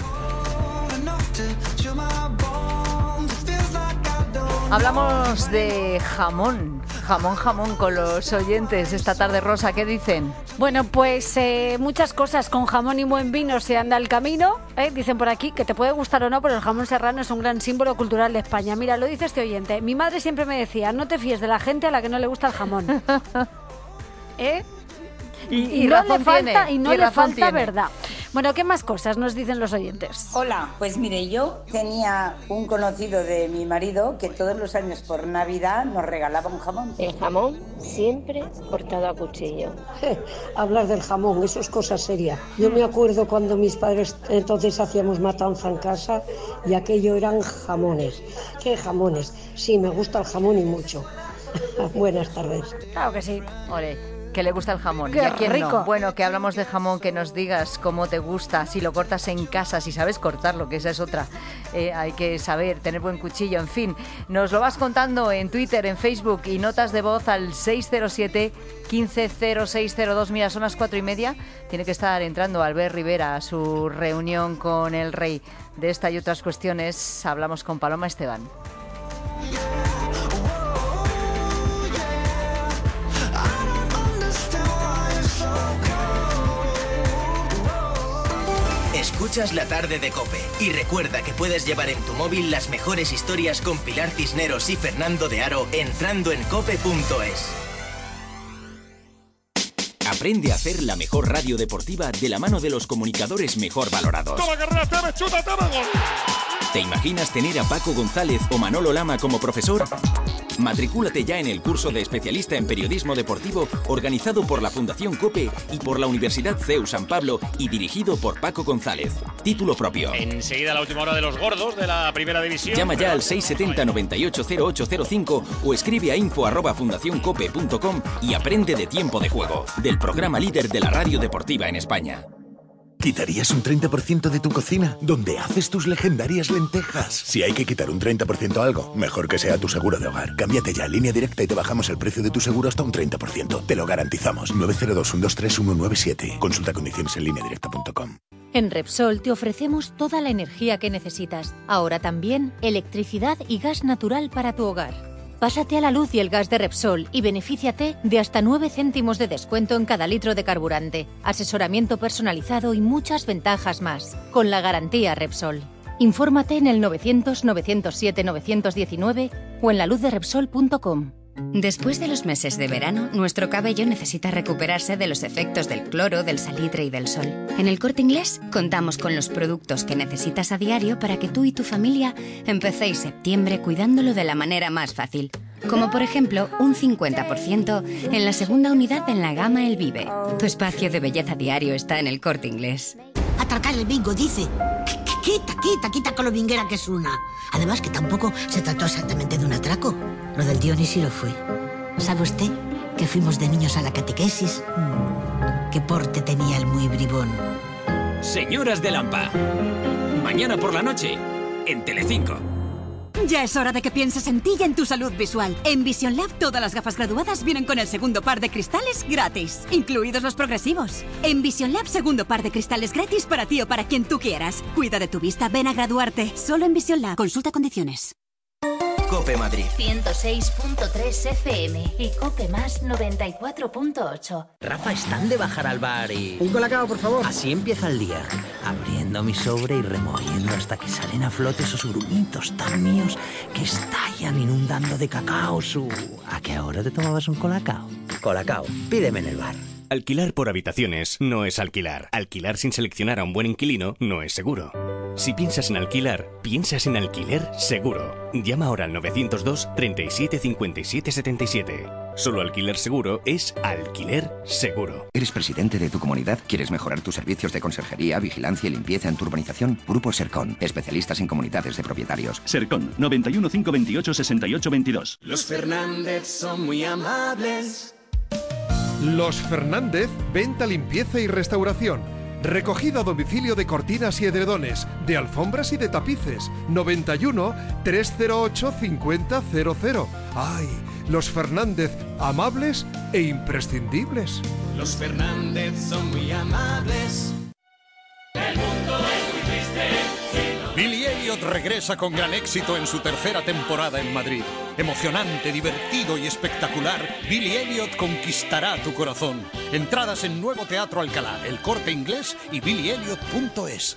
Hablamos de jamón con los oyentes esta tarde. Rosa, ¿qué dicen? Bueno, pues muchas cosas. Con jamón y buen vino se anda el camino. Dicen por aquí que te puede gustar o no, pero el jamón serrano es un gran símbolo cultural de España. Mira, lo dice este oyente. Mi madre siempre me decía, no te fíes de la gente a la que no le gusta el jamón. Y no le falta, y no le falta verdad. Bueno, ¿qué más cosas nos dicen los oyentes? Hola, pues mire, yo tenía un conocido de mi marido que todos los años por Navidad nos regalaba un jamón. El jamón siempre cortado a cuchillo. Hablar del jamón, eso es cosa seria. Yo me acuerdo cuando mis padres entonces hacíamos matanza en casa y aquello eran jamones. ¿Qué jamones? Sí, me gusta el jamón y mucho. Buenas tardes. Claro que sí. Ole. Que le gusta el jamón. Qué ¿Y a quién rico. no? Bueno, que hablamos de jamón, que nos digas cómo te gusta, si lo cortas en casa, si sabes cortarlo, que esa es otra. Hay que saber, tener buen cuchillo, en fin. Nos lo vas contando en Twitter, en Facebook y notas de voz al 607-150602. Mira, son las 4:30. Tiene que estar entrando Albert Rivera a su reunión con el rey. De esta y otras cuestiones hablamos con Paloma Esteban. Escuchas la tarde de COPE y recuerda que puedes llevar en tu móvil las mejores historias con Pilar Cisneros y Fernando de Aro entrando en cope.es. Aprende a hacer la mejor radio deportiva de la mano de los comunicadores mejor valorados. ¡Toma carrera, Tevez, chuta, toma gol! ¿Te imaginas tener a Paco González o Manolo Lama como profesor? Matricúlate ya en el curso de especialista en periodismo deportivo organizado por la Fundación COPE y por la Universidad CEU San Pablo y dirigido por Paco González. Título propio. Enseguida la última hora de los gordos de la primera división. Llama ya al 670-980805 o escribe a info@fundacioncope.com y aprende de tiempo de juego, del programa líder de la radio deportiva en España. ¿Quitarías un 30% de tu cocina? ¿Dónde haces tus legendarias lentejas? Si hay que quitar un 30% a algo, mejor que sea tu seguro de hogar. Cámbiate ya a Línea Directa y te bajamos el precio de tu seguro hasta un 30%. Te lo garantizamos. 902-123-197. Consulta condiciones en lineadirecta.com. En Repsol te ofrecemos toda la energía que necesitas. Ahora también electricidad y gas natural para tu hogar. Pásate a la luz y el gas de Repsol y benefíciate de hasta 9 céntimos de descuento en cada litro de carburante, asesoramiento personalizado y muchas ventajas más, con la garantía Repsol. Infórmate en el 900-907-919 o en laluzderepsol.com. Después de los meses de verano, nuestro cabello necesita recuperarse de los efectos del cloro, del salitre y del sol. En El Corte Inglés contamos con los productos que necesitas a diario para que tú y tu familia empecéis septiembre cuidándolo de la manera más fácil. Como por ejemplo, un 50% en la segunda unidad en la gama El Vive. Tu espacio de belleza diario está en El Corte Inglés. Atracar el bingo, dice. Quita con lo binguera que es una. Además que tampoco se trató exactamente de un atraco. Lo del Dionisio lo fue. ¿Sabe usted que fuimos de niños a la catequesis? ¿Qué porte tenía el muy bribón? Señoras de Lampa. Mañana por la noche, en Telecinco. Ya es hora de que pienses en ti y en tu salud visual. En Vision Lab todas las gafas graduadas vienen con el segundo par de cristales gratis, incluidos los progresivos. En Vision Lab segundo par de cristales gratis para ti o para quien tú quieras. Cuida de tu vista, ven a graduarte. Solo en Vision Lab. Consulta condiciones. COPE Madrid 106.3 FM y COPE Más 94.8. Rafa, están de bajar al bar y... Un colacao, por favor. Así empieza el día. Abriendo mi sobre y removiendo hasta que salen a flote esos grumitos tan míos que estallan inundando de cacao su... ¿A qué hora te tomabas un colacao? Colacao, pídeme en el bar. Alquilar por habitaciones no es alquilar. Alquilar sin seleccionar a un buen inquilino no es seguro. Si piensas en alquilar, piensas en Alquiler Seguro. Llama ahora al 902 37 57 77. Solo Alquiler Seguro es Alquiler Seguro. ¿Eres presidente de tu comunidad? ¿Quieres mejorar tus servicios de conserjería, vigilancia y limpieza en tu urbanización? Grupo Sercon, especialistas en comunidades de propietarios. Sercon, 91 528 68 22. Los Fernández son muy amables. Los Fernández, venta, limpieza y restauración. Recogida a domicilio de cortinas y edredones, de alfombras y de tapices. 91 308 5000. ¡Ay! Los Fernández, amables e imprescindibles. Los Fernández son muy amables. El mundo es muy triste. Billy Elliot regresa con gran éxito en su tercera temporada en Madrid. Emocionante, divertido y espectacular, Billy Elliot conquistará tu corazón. Entradas en Nuevo Teatro Alcalá, El Corte Inglés y billyelliot.es.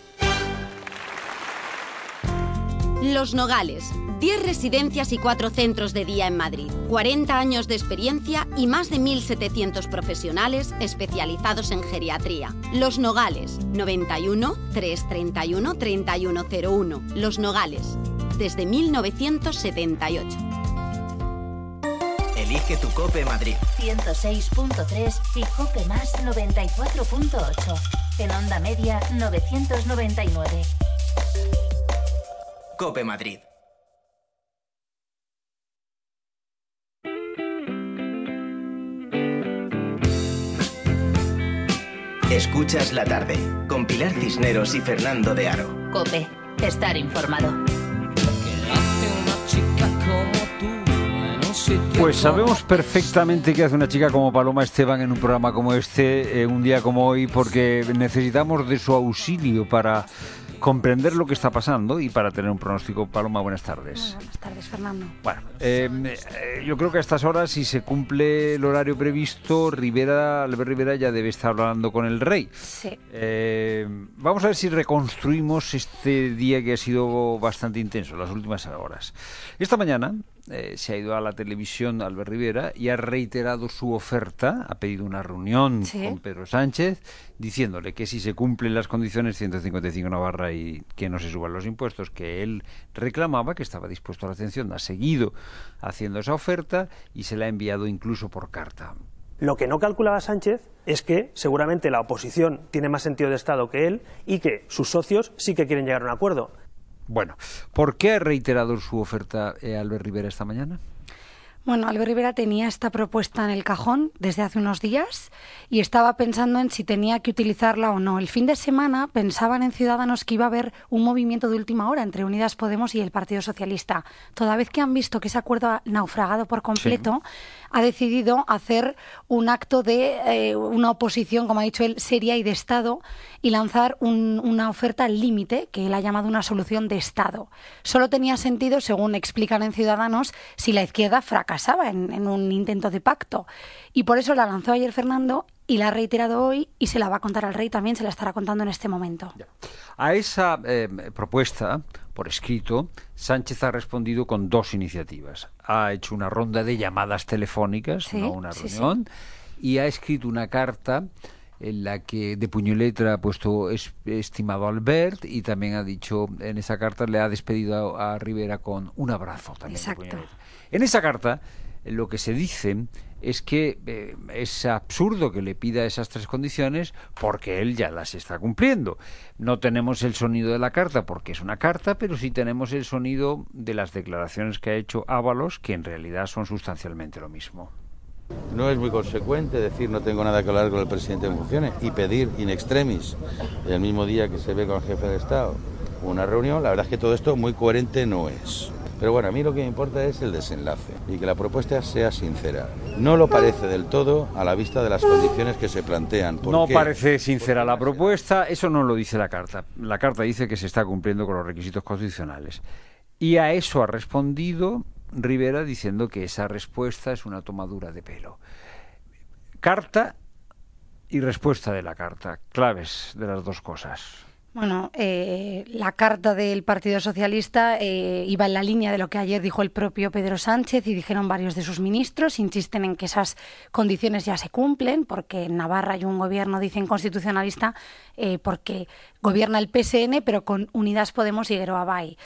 Los Nogales, 10 residencias y 4 centros de día en Madrid, 40 años de experiencia y más de 1.700 profesionales especializados en geriatría. Los Nogales, 91 331 3101. Los Nogales, desde 1978. Elige tu COPE Madrid. 106.3 y COPE más 94.8. En onda media 999. COPE Madrid. Escuchas la tarde con Pilar Cisneros y Fernando de Aro. COPE, estar informado. Pues sabemos perfectamente qué hace una chica como Paloma Esteban en un programa como este, un día como hoy, porque necesitamos de su auxilio para comprender lo que está pasando y para tener un pronóstico. Paloma, buenas tardes. Buenas tardes, Fernando. Bueno, yo creo que a estas horas, si se cumple el horario previsto, Albert Rivera ya debe estar hablando con el rey. Sí. Vamos a ver si reconstruimos este día que ha sido bastante intenso, las últimas horas. Esta mañana se ha ido a la televisión Albert Rivera y ha reiterado su oferta, ha pedido una reunión con Pedro Sánchez, diciéndole que si se cumplen las condiciones 155 Navarra y que no se suban los impuestos que él reclamaba, que estaba dispuesto a la atención, ha seguido haciendo esa oferta y se la ha enviado incluso por carta. Lo que no calculaba Sánchez es que seguramente la oposición tiene más sentido de Estado que él y que sus socios sí que quieren llegar a un acuerdo. Bueno, ¿por qué ha reiterado su oferta Albert Rivera esta mañana? Bueno, Albert Rivera tenía esta propuesta en el cajón desde hace unos días y estaba pensando en si tenía que utilizarla o no. El fin de semana pensaban en Ciudadanos que iba a haber un movimiento de última hora entre Unidas Podemos y el Partido Socialista. Toda vez que han visto que ese acuerdo ha naufragado por completo, ha decidido hacer un acto de una oposición, como ha dicho él, seria y de Estado, y lanzar una oferta al límite, que él ha llamado una solución de Estado. Solo tenía sentido, según explican en Ciudadanos, si la izquierda fracasaba en un intento de pacto. Y por eso la lanzó ayer Fernando y la ha reiterado hoy y se la va a contar al rey también, se la estará contando en este momento. A esa propuesta, por escrito, Sánchez ha respondido con 2 iniciativas. Ha hecho una ronda de llamadas telefónicas, no una reunión, y ha escrito una carta en la que de puño y letra ha puesto estimado Albert, y también ha dicho, en esa carta le ha despedido a Rivera con un abrazo también. Exacto. En esa carta lo que se dice es que es absurdo que le pida esas 3 condiciones porque él ya las está cumpliendo. No tenemos el sonido de la carta porque es una carta, pero sí tenemos el sonido de las declaraciones que ha hecho Ábalos, que en realidad son sustancialmente lo mismo. No es muy consecuente decir no tengo nada que hablar con el presidente en funciones y pedir in extremis el mismo día que se ve con el jefe de Estado una reunión. La verdad es que todo esto muy coherente no es. Pero bueno, a mí lo que me importa es el desenlace y que la propuesta sea sincera. No lo parece del todo a la vista de las condiciones que se plantean. No parece sincera la propuesta, eso no lo dice la carta. La carta dice que se está cumpliendo con los requisitos constitucionales. Y a eso ha respondido Rivera diciendo que esa respuesta es una tomadura de pelo. Carta y respuesta de la carta, claves de las 2 cosas. Bueno, la carta del Partido Socialista iba en la línea de lo que ayer dijo el propio Pedro Sánchez y dijeron varios de sus ministros. Insisten en que esas condiciones ya se cumplen, porque en Navarra hay un gobierno, dicen, constitucionalista, porque gobierna el PSN, pero con Unidas Podemos y Geroa Bai.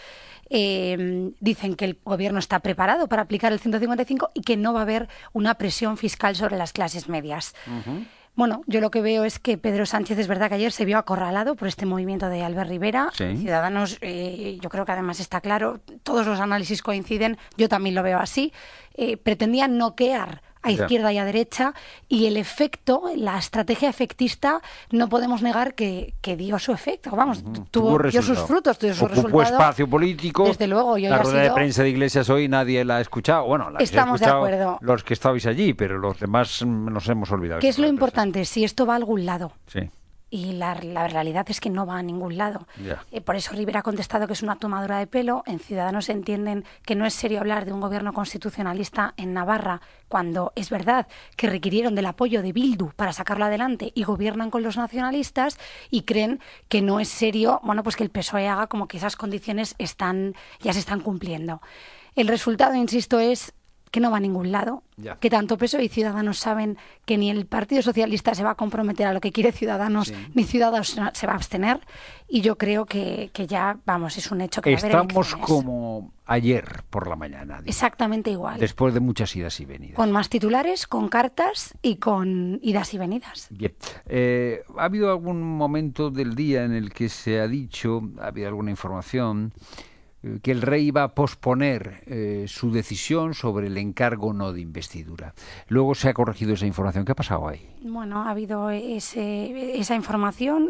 Dicen que el gobierno está preparado para aplicar el 155 y que no va a haber una presión fiscal sobre las clases medias. Bueno, yo lo que veo es que Pedro Sánchez, es verdad que ayer se vio acorralado por este movimiento de Albert Rivera. Sí. Ciudadanos, yo creo que además está claro, todos los análisis coinciden, yo también lo veo así, pretendían noquear a izquierda y a derecha, y el efecto, la estrategia efectista, no podemos negar que dio su efecto. Vamos, dio sus frutos, dio su resultado. Ocupó espacio político. Desde luego. Y hoy la rueda de prensa de Iglesias hoy nadie la ha escuchado. Bueno, la estamos de acuerdo. Los que estabais allí, pero los demás nos hemos olvidado. ¿Qué es lo importante? Si esto va a algún lado. Sí. Y la realidad es que no va a ningún lado. Por eso Rivera ha contestado que es una tomadura de pelo. En Ciudadanos entienden que no es serio hablar de un gobierno constitucionalista en Navarra, cuando es verdad que requirieron del apoyo de Bildu para sacarlo adelante y gobiernan con los nacionalistas, y creen que no es serio, bueno, pues que el PSOE haga como que esas condiciones ya se están cumpliendo. El resultado, insisto, es que no va a ningún lado, que tanto PSOE y Ciudadanos saben que ni el Partido Socialista se va a comprometer a lo que quiere Ciudadanos, ni Ciudadanos se va a abstener, y yo creo que ya, vamos, es un hecho que va a haber elecciones. Estamos como ayer por la mañana. Digo, exactamente igual. Después de muchas idas y venidas. Con más titulares, con cartas y con idas y venidas. Bien. ¿Ha habido algún momento del día en el que se ha dicho, ha habido alguna información, que el rey iba a posponer su decisión sobre el encargo no de investidura? Luego se ha corregido esa información. ¿Qué ha pasado ahí? Bueno, ha habido esa información.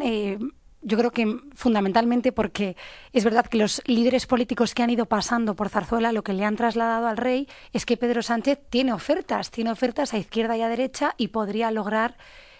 Yo creo que fundamentalmente porque es verdad que los líderes políticos que han ido pasando por Zarzuela lo que le han trasladado al rey es que Pedro Sánchez tiene ofertas a izquierda y a derecha, y podría lograr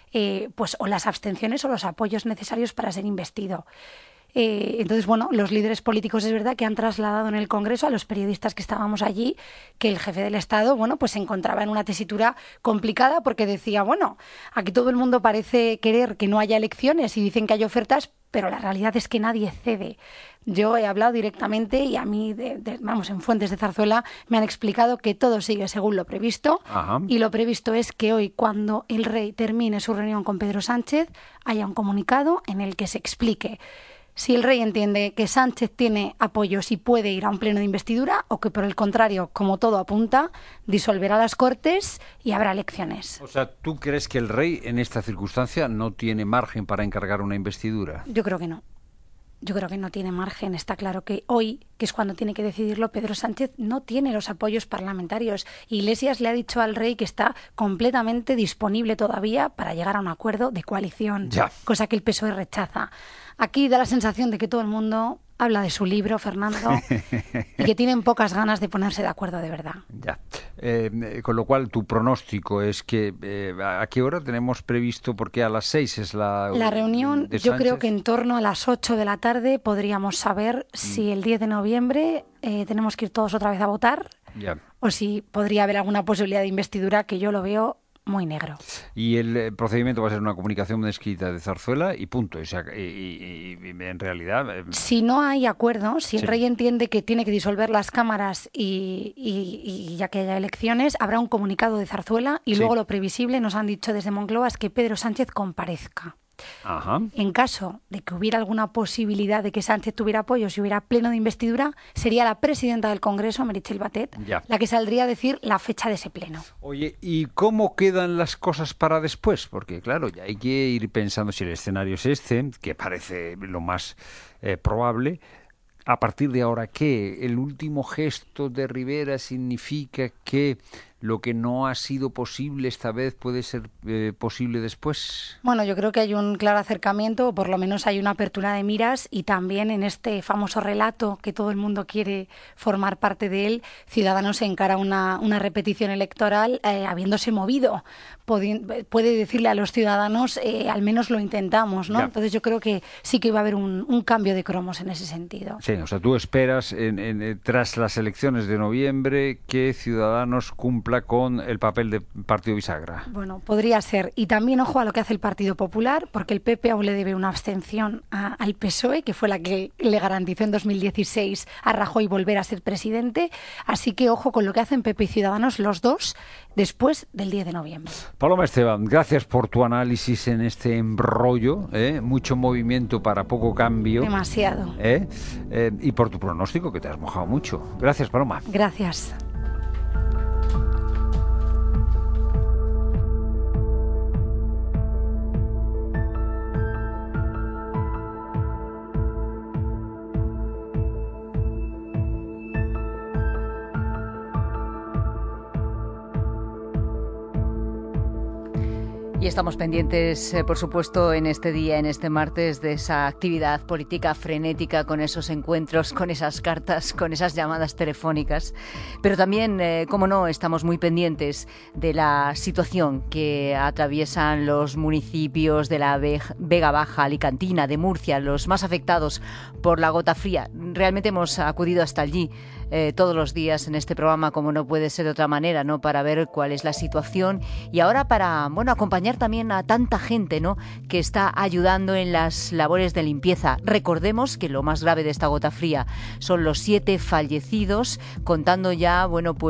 pues o las abstenciones o los apoyos necesarios para ser investido. Entonces, bueno, los líderes políticos es verdad que han trasladado en el Congreso a los periodistas que estábamos allí que el jefe del Estado, bueno, pues se encontraba en una tesitura complicada, porque decía, bueno, aquí todo el mundo parece querer que no haya elecciones y dicen que hay ofertas, pero la realidad es que nadie cede. Yo he hablado directamente y a mí, vamos, en fuentes de Zarzuela me han explicado que todo sigue según lo previsto. Ajá. Y lo previsto es que hoy, cuando el rey termine su reunión con Pedro Sánchez, haya un comunicado en el que se explique si el rey entiende que Sánchez tiene apoyos y puede ir a un pleno de investidura, o que por el contrario, como todo apunta, disolverá las Cortes y habrá elecciones. O sea, ¿tú crees que el rey en esta circunstancia no tiene margen para encargar una investidura? Yo creo que no. Yo creo que no tiene margen. Está claro que hoy, que es cuando tiene que decidirlo, Pedro Sánchez no tiene los apoyos parlamentarios. Iglesias le ha dicho al rey que está completamente disponible todavía para llegar a un acuerdo de coalición, cosa que el PSOE rechaza. Aquí da la sensación de que todo el mundo habla de su libro, Fernando, y que tienen pocas ganas de ponerse de acuerdo de verdad. Ya. Con lo cual, tu pronóstico es que ¿a qué hora tenemos previsto? Porque a las 6 es la reunión. Yo creo que en torno a las 8 de la tarde podríamos saber si el 10 de noviembre tenemos que ir todos otra vez a votar, o si podría haber alguna posibilidad de investidura, que yo lo veo muy negro. Y el procedimiento va a ser una comunicación escrita de Zarzuela y punto. O sea, y en realidad... si no hay acuerdo, si el rey entiende que tiene que disolver las cámaras y ya que haya elecciones, habrá un comunicado de Zarzuela, y luego lo previsible, nos han dicho desde Moncloa, es que Pedro Sánchez comparezca. Ajá. En caso de que hubiera alguna posibilidad de que Sánchez tuviera apoyo, si hubiera pleno de investidura, sería la presidenta del Congreso, Meritxell Batet, la que saldría a decir la fecha de ese pleno. Oye, ¿y cómo quedan las cosas para después? Porque, claro, ya hay que ir pensando si el escenario es este, que parece lo más probable. A partir de ahora, ¿qué? ¿El último gesto de Rivera significa que lo que no ha sido posible esta vez puede ser posible después? Bueno, yo creo que hay un claro acercamiento, o por lo menos hay una apertura de miras, y también en este famoso relato que todo el mundo quiere formar parte de él, Ciudadanos se encara una repetición electoral habiéndose movido. Puede decirle a los ciudadanos, al menos lo intentamos, ¿no? Entonces yo creo que sí que va a haber un cambio de cromos en ese sentido. Sí, o sea, tú esperas tras las elecciones de noviembre que Ciudadanos cumpla cumpla con el papel de partido bisagra. Bueno, podría ser. Y también ojo a lo que hace el Partido Popular, porque el PP aún le debe una abstención al PSOE, que fue la que le garantizó en 2016 a Rajoy volver a ser presidente. Así que ojo con lo que hacen PP y Ciudadanos, los dos, después del 10 de noviembre. Paloma Esteban, gracias por tu análisis en este embrollo, mucho movimiento para poco cambio. Demasiado. Y por tu pronóstico, que te has mojado mucho. Gracias, Paloma. Gracias. Y estamos pendientes, por supuesto, en este día, en este martes, de esa actividad política frenética, con esos encuentros, con esas cartas, con esas llamadas telefónicas. Pero también, como no, estamos muy pendientes de la situación que atraviesan los municipios de la Vega Baja, Alicantina, de Murcia, los más afectados por la gota fría. Realmente hemos acudido hasta allí todos los días en este programa, como no puede ser de otra manera, ¿no? Para ver cuál es la situación y ahora para, acompañar también a tanta gente, ¿no? Que está ayudando en las labores de limpieza. Recordemos que lo más grave de esta gota fría son los 7 fallecidos, contando ya,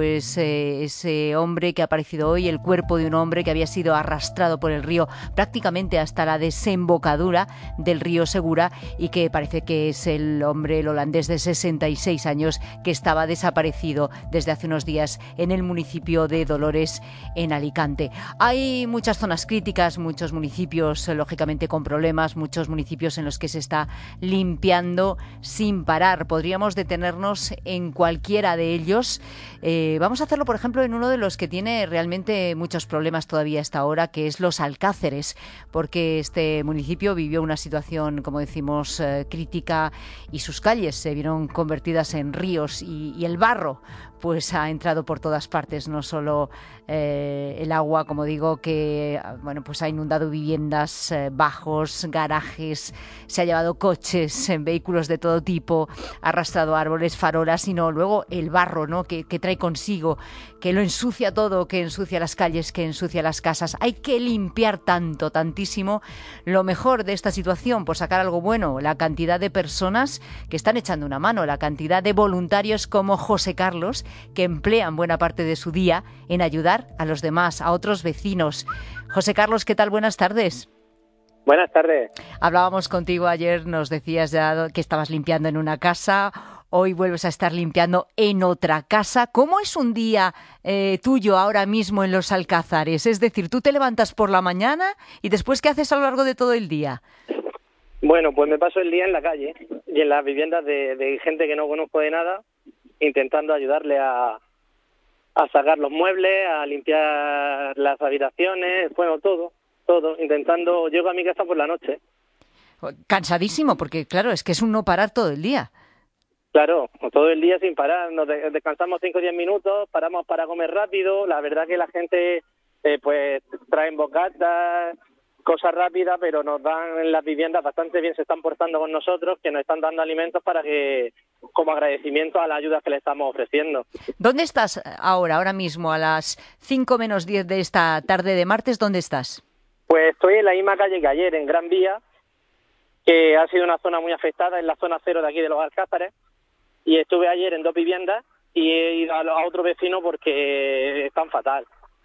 ese hombre que ha aparecido hoy, el cuerpo de un hombre que había sido arrastrado por el río prácticamente hasta la desembocadura del río Segura y que parece que es el holandés de 66 años que estaba desaparecido desde hace unos días en el municipio de Dolores, en Alicante. Hay muchas zonas críticas, muchos municipios lógicamente con problemas, muchos municipios en los que se está limpiando sin parar. Podríamos detenernos en cualquiera de ellos. Vamos a hacerlo, por ejemplo, en uno de los que tiene realmente muchos problemas todavía hasta ahora, que es Los Alcáceres, porque este municipio vivió una situación, como decimos, crítica y sus calles se vieron convertidas en ríos y el barro pues ha entrado por todas partes, no solo el agua, como digo, que pues ha inundado viviendas, bajos, garajes, se ha llevado coches, vehículos de todo tipo, ha arrastrado árboles, farolas, sino luego el barro, ¿no? que trae consigo, que lo ensucia todo, que ensucia las calles, que ensucia las casas. Hay que limpiar tantísimo. Lo mejor de esta situación, por sacar algo bueno, la cantidad de personas que están echando una mano, la cantidad de voluntarios como José Carlos, que emplean buena parte de su día en ayudar a los demás, a otros vecinos. José Carlos, ¿qué tal? Buenas tardes. Buenas tardes. Hablábamos contigo ayer, nos decías ya que estabas limpiando en una casa, hoy vuelves a estar limpiando en otra casa. ¿Cómo es un día tuyo ahora mismo en Los Alcázares? Es decir, tú te levantas por la mañana y después, ¿qué haces a lo largo de todo el día? Bueno, pues me paso el día en la calle y en las viviendas de gente que no conozco de nada, intentando ayudarle a sacar los muebles, a limpiar las habitaciones, todo, intentando. Llego a mi casa por la noche. Cansadísimo, porque claro, es que es un no parar todo el día. Claro, todo el día sin parar, nos descansamos 5 o 10 minutos, paramos para comer rápido. La verdad que la gente traen bocatas, cosas rápidas, pero nos dan en las viviendas bastante bien, se están portando con nosotros, que nos están dando alimentos para que, como agradecimiento a la ayuda que le estamos ofreciendo. ¿Dónde estás ahora mismo, a las 5 menos 10 de esta tarde de martes? ¿Dónde estás? Pues estoy en la misma calle que ayer, en Gran Vía, que ha sido una zona muy afectada, en la zona 0 de aquí de Los Alcázares, y estuve ayer en 2 viviendas y he ido a otro vecino porque están fatal.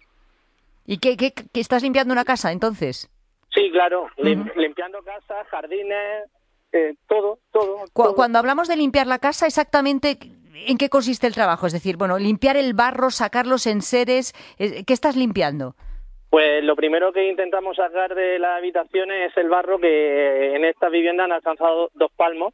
¿Y qué estás limpiando una casa entonces? Sí, claro, limpiando casas, jardines, todo. Cuando hablamos de limpiar la casa, exactamente ¿en qué consiste el trabajo? Es decir, limpiar el barro, sacar los enseres, ¿qué estás limpiando? Pues lo primero que intentamos sacar de las habitaciones es el barro, que en esta vivienda han alcanzado 2 palmos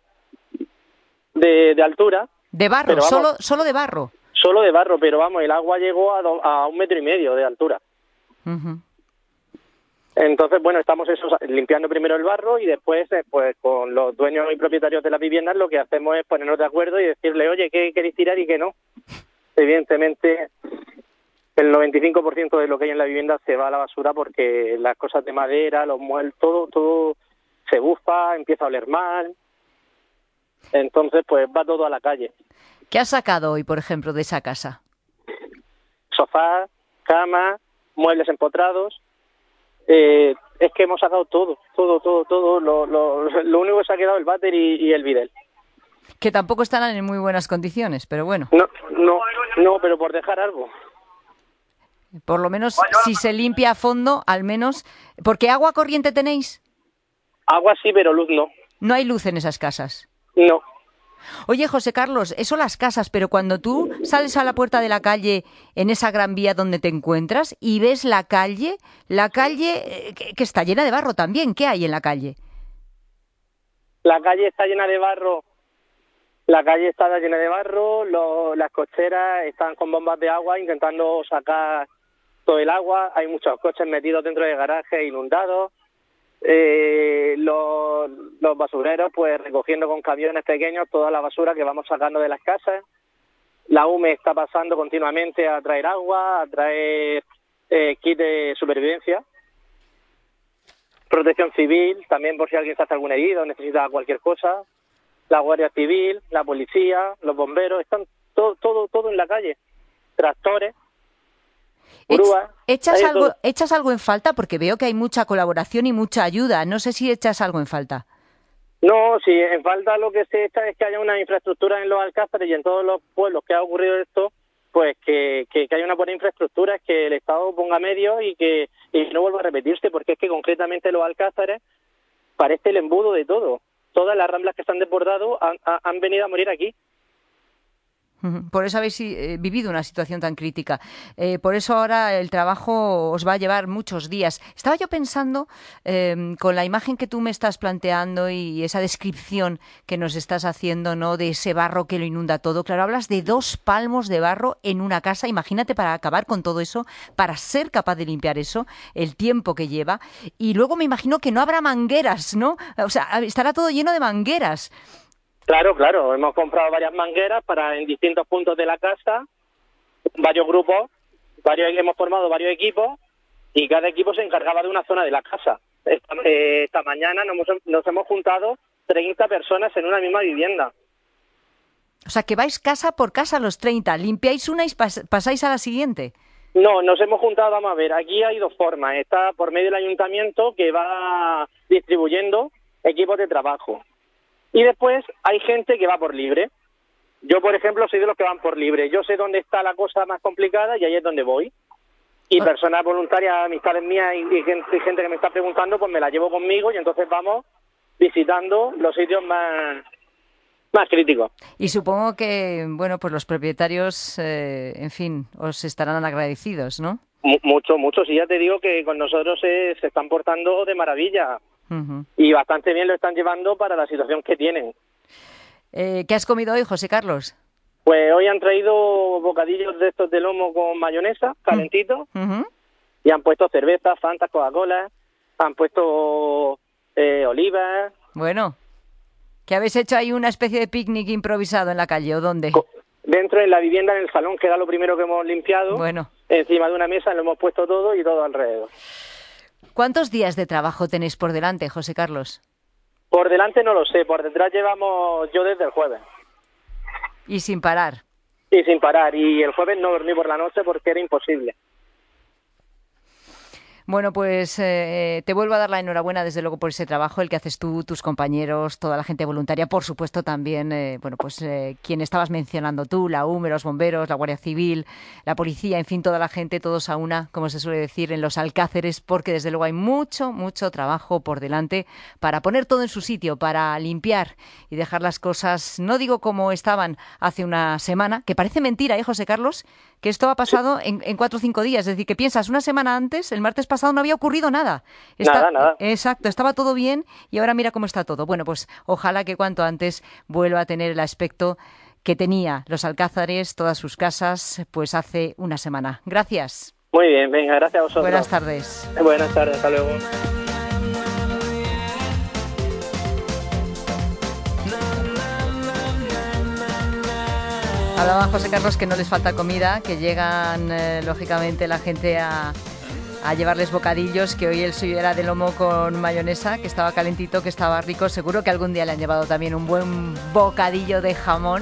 de altura. ¿De barro? ¿Solo de barro? Solo de barro, pero el agua llegó a 1,5 metros de altura. Uh-huh. Entonces, estamos limpiando primero el barro y después, pues con los dueños y propietarios de las viviendas, lo que hacemos es ponernos de acuerdo y decirle, oye, ¿qué queréis tirar y qué no? Evidentemente, el 95% de lo que hay en la vivienda se va a la basura porque las cosas de madera, los muebles, todo se bufa, empieza a oler mal. Entonces, pues va todo a la calle. ¿Qué has sacado hoy, por ejemplo, de esa casa? sofás, camas, muebles empotrados. Es que hemos sacado todo. Lo único que se ha quedado el váter y el bidel. Que tampoco están en muy buenas condiciones, pero bueno. No, pero por dejar algo. Por lo menos, si se limpia a fondo, al menos... ¿Porque agua corriente tenéis? Agua sí, pero luz no. No hay luz en esas casas. No. Oye, José Carlos, eso las casas, pero cuando tú sales a la puerta de la calle en esa gran vía donde te encuentras y ves la calle que está llena de barro también, ¿qué hay en la calle? La calle está llena de barro. Las cocheras están con bombas de agua intentando sacar todo el agua. Hay muchos coches metidos dentro de garajes inundados. Los basureros pues recogiendo con camiones pequeños toda la basura que vamos sacando de las casas. La UME está pasando continuamente a traer agua, a traer kit de supervivencia. Protección Civil, también por si alguien se hace algún herido, necesita cualquier cosa. La Guardia Civil, la policía, los bomberos, están todo en la calle. Tractores. ¿Echas algo en falta? Porque veo que hay mucha colaboración y mucha ayuda. No sé si echas algo en falta. No, sí, en falta lo que se echa es que haya una infraestructura en los alcázares y en todos los pueblos que ha ocurrido esto, pues que haya una buena infraestructura, es que el Estado ponga medios y no vuelva a repetirse, porque es que concretamente los alcázares parece el embudo de todo. Todas las ramblas que se han desbordado han venido a morir aquí. Por eso habéis vivido una situación tan crítica. Por eso ahora el trabajo os va a llevar muchos días. Estaba yo pensando, con la imagen que tú me estás planteando y esa descripción que nos estás haciendo, ¿no?, de ese barro que lo inunda todo. Claro, hablas de 2 palmos de barro en una casa. Imagínate para acabar con todo eso, para ser capaz de limpiar eso, el tiempo que lleva. Y luego me imagino que no habrá mangueras, ¿no? O sea, estará todo lleno de mangueras. Claro, hemos comprado varias mangueras en distintos puntos de la casa, varios grupos, hemos formado varios equipos y cada equipo se encargaba de una zona de la casa. Esta mañana nos hemos juntado 30 personas en una misma vivienda. O sea, que vais casa por casa los 30, limpiáis una y pasáis a la siguiente. No, nos hemos juntado, vamos a ver, aquí hay 2 formas. Está por medio del ayuntamiento que va distribuyendo equipos de trabajo. Y después hay gente que va por libre. Yo, por ejemplo, soy de los que van por libre. Yo sé dónde está la cosa más complicada y ahí es donde voy. Y personas voluntarias, amistades mías y gente que me está preguntando, pues me la llevo conmigo y entonces vamos visitando los sitios más críticos. Y supongo que, bueno, pues los propietarios, en fin, os estarán agradecidos, ¿no? Mucho. Sí, ya te digo que con nosotros se están portando de maravilla. Y bastante bien lo están llevando para la situación que tienen. ¿Qué has comido hoy, José Carlos? Pues hoy han traído bocadillos de estos de lomo con mayonesa, calentitos, y han puesto cerveza, Fanta, Coca-Cola, han puesto olivas. Bueno, ¿qué habéis hecho ahí, una especie de picnic improvisado en la calle o dónde? Dentro de la vivienda, en el salón, que era lo primero que hemos limpiado. Bueno. Encima de una mesa lo hemos puesto todo y todo alrededor. ¿Cuántos días de trabajo tenéis por delante, José Carlos? Por delante no lo sé, por detrás llevamos yo desde el jueves. ¿Y sin parar? Y sin parar, y el jueves no dormí por la noche porque era imposible. Bueno, pues te vuelvo a dar la enhorabuena desde luego por ese trabajo, el que haces tú, tus compañeros, toda la gente voluntaria, por supuesto también, quien estabas mencionando tú, la UME, los bomberos, la Guardia Civil, la policía, en fin, toda la gente, todos a una, como se suele decir, en los alcáceres, porque desde luego hay mucho trabajo por delante para poner todo en su sitio, para limpiar y dejar las cosas, no digo como estaban hace una semana, que parece mentira, José Carlos, que esto ha pasado en 4 o 5 días, es decir, que piensas, una semana antes, el martes pasado no había ocurrido nada. Nada. Exacto, estaba todo bien y ahora mira cómo está todo. Bueno, pues ojalá que cuanto antes vuelva a tener el aspecto que tenía los alcázares, todas sus casas, pues hace una semana. Gracias. Muy bien, venga, gracias a vosotros. Buenas tardes. Buenas tardes, hasta luego. Hablaba José Carlos que no les falta comida, que llegan lógicamente la gente a llevarles bocadillos, que hoy el suyo era de lomo con mayonesa, que estaba calentito, que estaba rico. Seguro que algún día le han llevado también un buen bocadillo de jamón.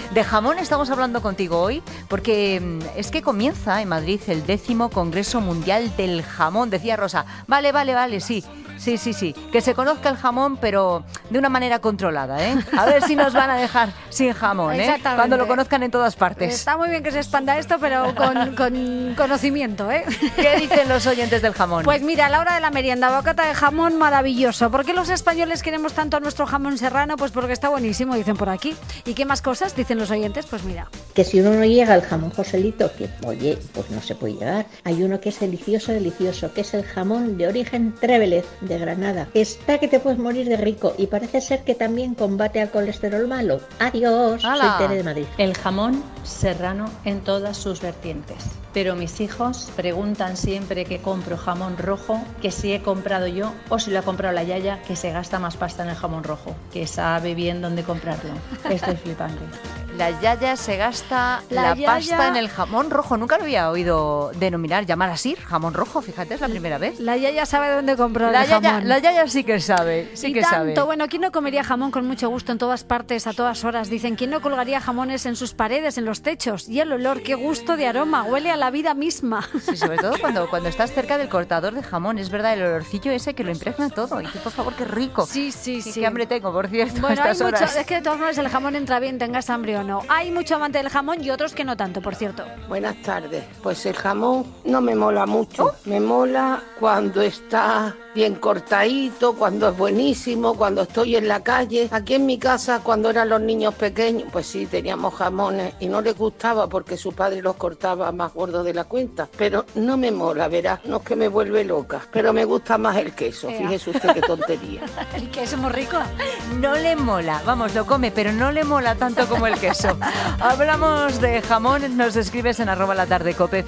De jamón estamos hablando contigo hoy porque es que comienza en Madrid el 10º Congreso Mundial del Jamón. Decía Rosa, vale, sí. Sí, que se conozca el jamón, pero de una manera controlada, ¿eh? A ver si nos van a dejar sin jamón, ¿eh? Cuando lo conozcan en todas partes. Está muy bien que se expanda esto, pero con conocimiento, ¿eh? ¿Qué dicen los oyentes del jamón? Pues mira, a la hora de la merienda, bocata de jamón maravilloso. ¿Por qué los españoles queremos tanto a nuestro jamón serrano? Pues porque está buenísimo, dicen por aquí. ¿Y qué más cosas dicen los oyentes? Pues mira. Que si uno no llega al jamón Joselito, que oye, pues no se puede llegar. Hay uno que es delicioso, que es el jamón de origen Trévelez, de Granada. Está que te puedes morir de rico y parece ser que también combate al colesterol malo. Adiós, soy Tere de Madrid. El jamón serrano en todas sus vertientes. Pero mis hijos preguntan siempre que compro jamón rojo, que si he comprado yo o si lo ha comprado la yaya, que se gasta más pasta en el jamón rojo, que sabe bien dónde comprarlo. Estoy flipante. La yaya se gasta la pasta en el jamón rojo. Nunca lo había oído llamar así, jamón rojo, fíjate, es la primera vez. La yaya sabe dónde comprar el jamón. La yaya sí que sabe, sabe. Bueno, ¿quién no comería jamón con mucho gusto en todas partes, a todas horas? Dicen, ¿quién no colgaría jamones en sus paredes, en los techos? Y el olor, qué gusto de aroma, huele a la vida misma. Sí, sobre todo cuando estás cerca del cortador de jamón, es verdad, el olorcillo ese que lo impregna todo. Y que, por favor, qué rico. Sí. Qué hambre tengo, por cierto, bueno, a estas horas. Es que de todas maneras el jamón entra bien, tengas hambre o no. Hay mucho amante del jamón y otros que no tanto, por cierto. Buenas tardes. Pues el jamón no me mola mucho. Me mola cuando está bien cortadito, cuando es buenísimo, cuando estoy en la calle. Aquí en mi casa, cuando eran los niños pequeños, pues sí, teníamos jamones y no les gustaba porque su padre los cortaba más gordos de la cuenta. Pero no me mola, verás, no es que me vuelve loca, pero me gusta más el queso. Fíjese usted qué tontería. El queso es muy rico. No le mola, vamos, lo come, pero no le mola tanto como el queso. Hablamos de jamón, nos escribes en @latardecope,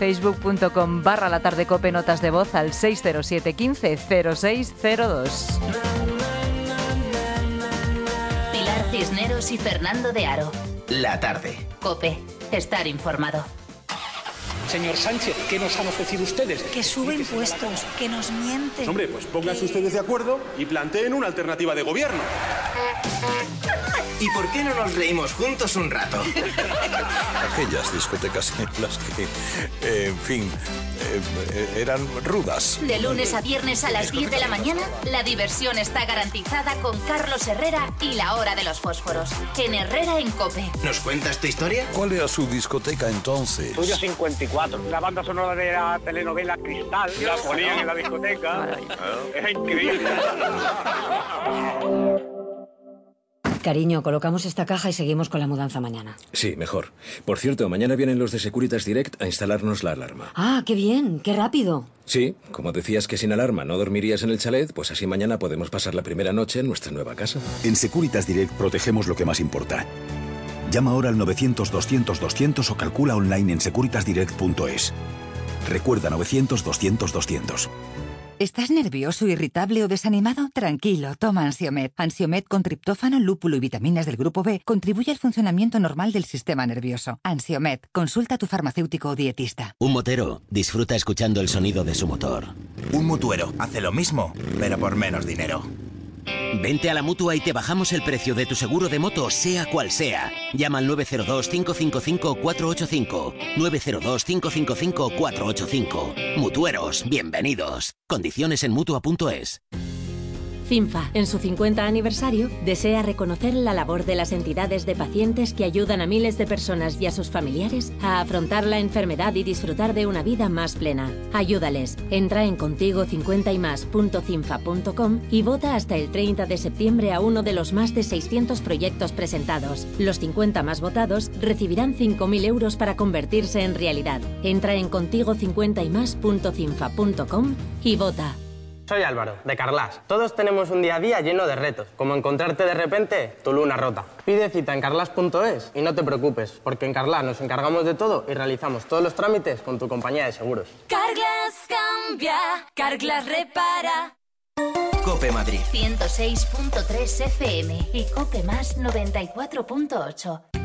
facebook.com/latardecope, notas de voz al 607 15 0602. Pilar Cisneros y Fernando de Aro. La tarde. COPE. Estar informado. Señor Sánchez, ¿qué nos han ofrecido ustedes? Que sube impuestos, que nos mienten. Hombre, pues pónganse ustedes de acuerdo y planteen una alternativa de gobierno. ¿Y por qué no nos reímos juntos un rato? Aquellas discotecas en las que, eran rudas. De lunes a viernes a las 10 de la mañana, la diversión está garantizada con Carlos Herrera y la hora de los fósforos. En Herrera en COPE. ¿Nos cuentas tu historia? ¿Cuál era su discoteca entonces? Estudio 54. La banda sonora de la telenovela Cristal. La ponían en la discoteca. Era increíble. Cariño, colocamos esta caja y seguimos con la mudanza mañana. Sí, mejor. Por cierto, mañana vienen los de Securitas Direct a instalarnos la alarma. Ah, qué bien, qué rápido. Sí, como decías que sin alarma no dormirías en el chalet, pues así mañana podemos pasar la primera noche en nuestra nueva casa. En Securitas Direct protegemos lo que más importa. Llama ahora al 900-200-200 o calcula online en securitasdirect.es. Recuerda 900-200-200. ¿Estás nervioso, irritable o desanimado? Tranquilo, toma Ansiomed. Ansiomed con triptófano, lúpulo y vitaminas del grupo B contribuye al funcionamiento normal del sistema nervioso. Ansiomed, consulta a tu farmacéutico o dietista. Un motero disfruta escuchando el sonido de su motor. Un mutuero hace lo mismo, pero por menos dinero. Vente a la Mutua y te bajamos el precio de tu seguro de moto, sea cual sea. Llama al 902-555-485. 902-555-485. Mutueros, bienvenidos. Condiciones en Mutua.es. CINFA, en su 50 aniversario, desea reconocer la labor de las entidades de pacientes que ayudan a miles de personas y a sus familiares a afrontar la enfermedad y disfrutar de una vida más plena. Ayúdales. Entra en contigo50ymas.cinfa.com y vota hasta el 30 de septiembre a uno de los más de 600 proyectos presentados. Los 50 más votados recibirán 5.000 euros para convertirse en realidad. Entra en contigo50ymas.cinfa.com y vota. Soy Álvaro, de Carglass. Todos tenemos un día a día lleno de retos, como encontrarte de repente tu luna rota. Pide cita en carglass.es y no te preocupes, porque en Carglass nos encargamos de todo y realizamos todos los trámites con tu compañía de seguros. Carglass cambia, Carglass repara. COPE Madrid 106.3 FM y COPE Más 94.8.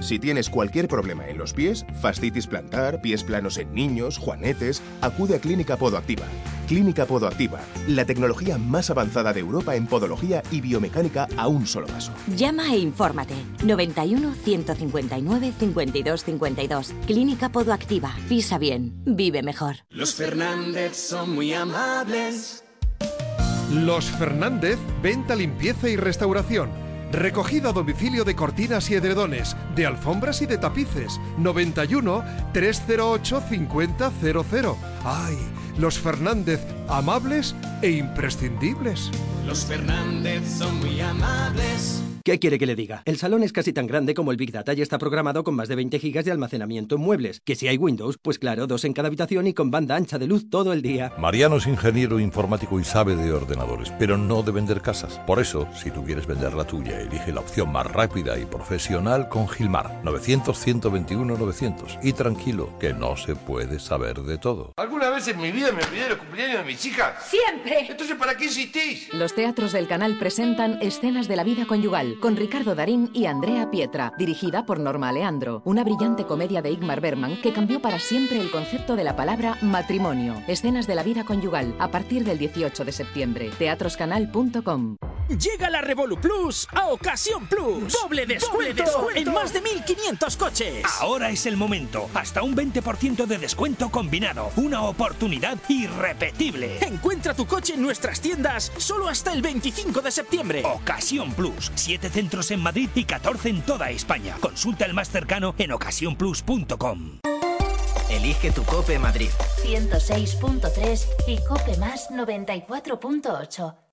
Si tienes cualquier problema en los pies, fascitis plantar, pies planos en niños, juanetes, acude a Clínica Podoactiva. Clínica Podoactiva, la tecnología más avanzada de Europa en podología y biomecánica a un solo paso. Llama e infórmate. 91 159 52 52. Clínica Podoactiva. Pisa bien. Vive mejor. Los Fernández son muy amables. Los Fernández, venta, limpieza y restauración. Recogida a domicilio de cortinas y edredones, de alfombras y de tapices. 91 308 5000. ¡Ay! Los Fernández, amables e imprescindibles. Los Fernández son muy amables. ¿Qué quiere que le diga? El salón es casi tan grande como el Big Data y está programado con más de 20 gigas de almacenamiento en muebles. Que si hay Windows, pues claro, 2 en cada habitación y con banda ancha de luz todo el día. Mariano es ingeniero informático y sabe de ordenadores, pero no de vender casas. Por eso, si tú quieres vender la tuya, elige la opción más rápida y profesional con Gilmar. 900-121-900. Y tranquilo, que no se puede saber de todo. ¿Alguna vez en mi vida me olvidé de los cumpleaños de mis hijas? ¡Siempre! Entonces, ¿para qué insistís? Los teatros del canal presentan Escenas de la vida conyugal, con Ricardo Darín y Andrea Pietra, dirigida por Norma Aleandro, una brillante comedia de Ingmar Bergman que cambió para siempre el concepto de la palabra matrimonio. Escenas de la vida conyugal, a partir del 18 de septiembre. teatroscanal.com. Llega la Revolu Plus a Ocasión Plus. ¡Doble descuento en más de 1.500 coches! Ahora es el momento. Hasta un 20% de descuento combinado. Una oportunidad irrepetible. Encuentra tu coche en nuestras tiendas solo hasta el 25 de septiembre. Ocasión Plus. 7 centros en Madrid y 14 en toda España. Consulta el más cercano en ocasiónplus.com. Elige tu COPE Madrid. 106.3 y COPE más 94.8.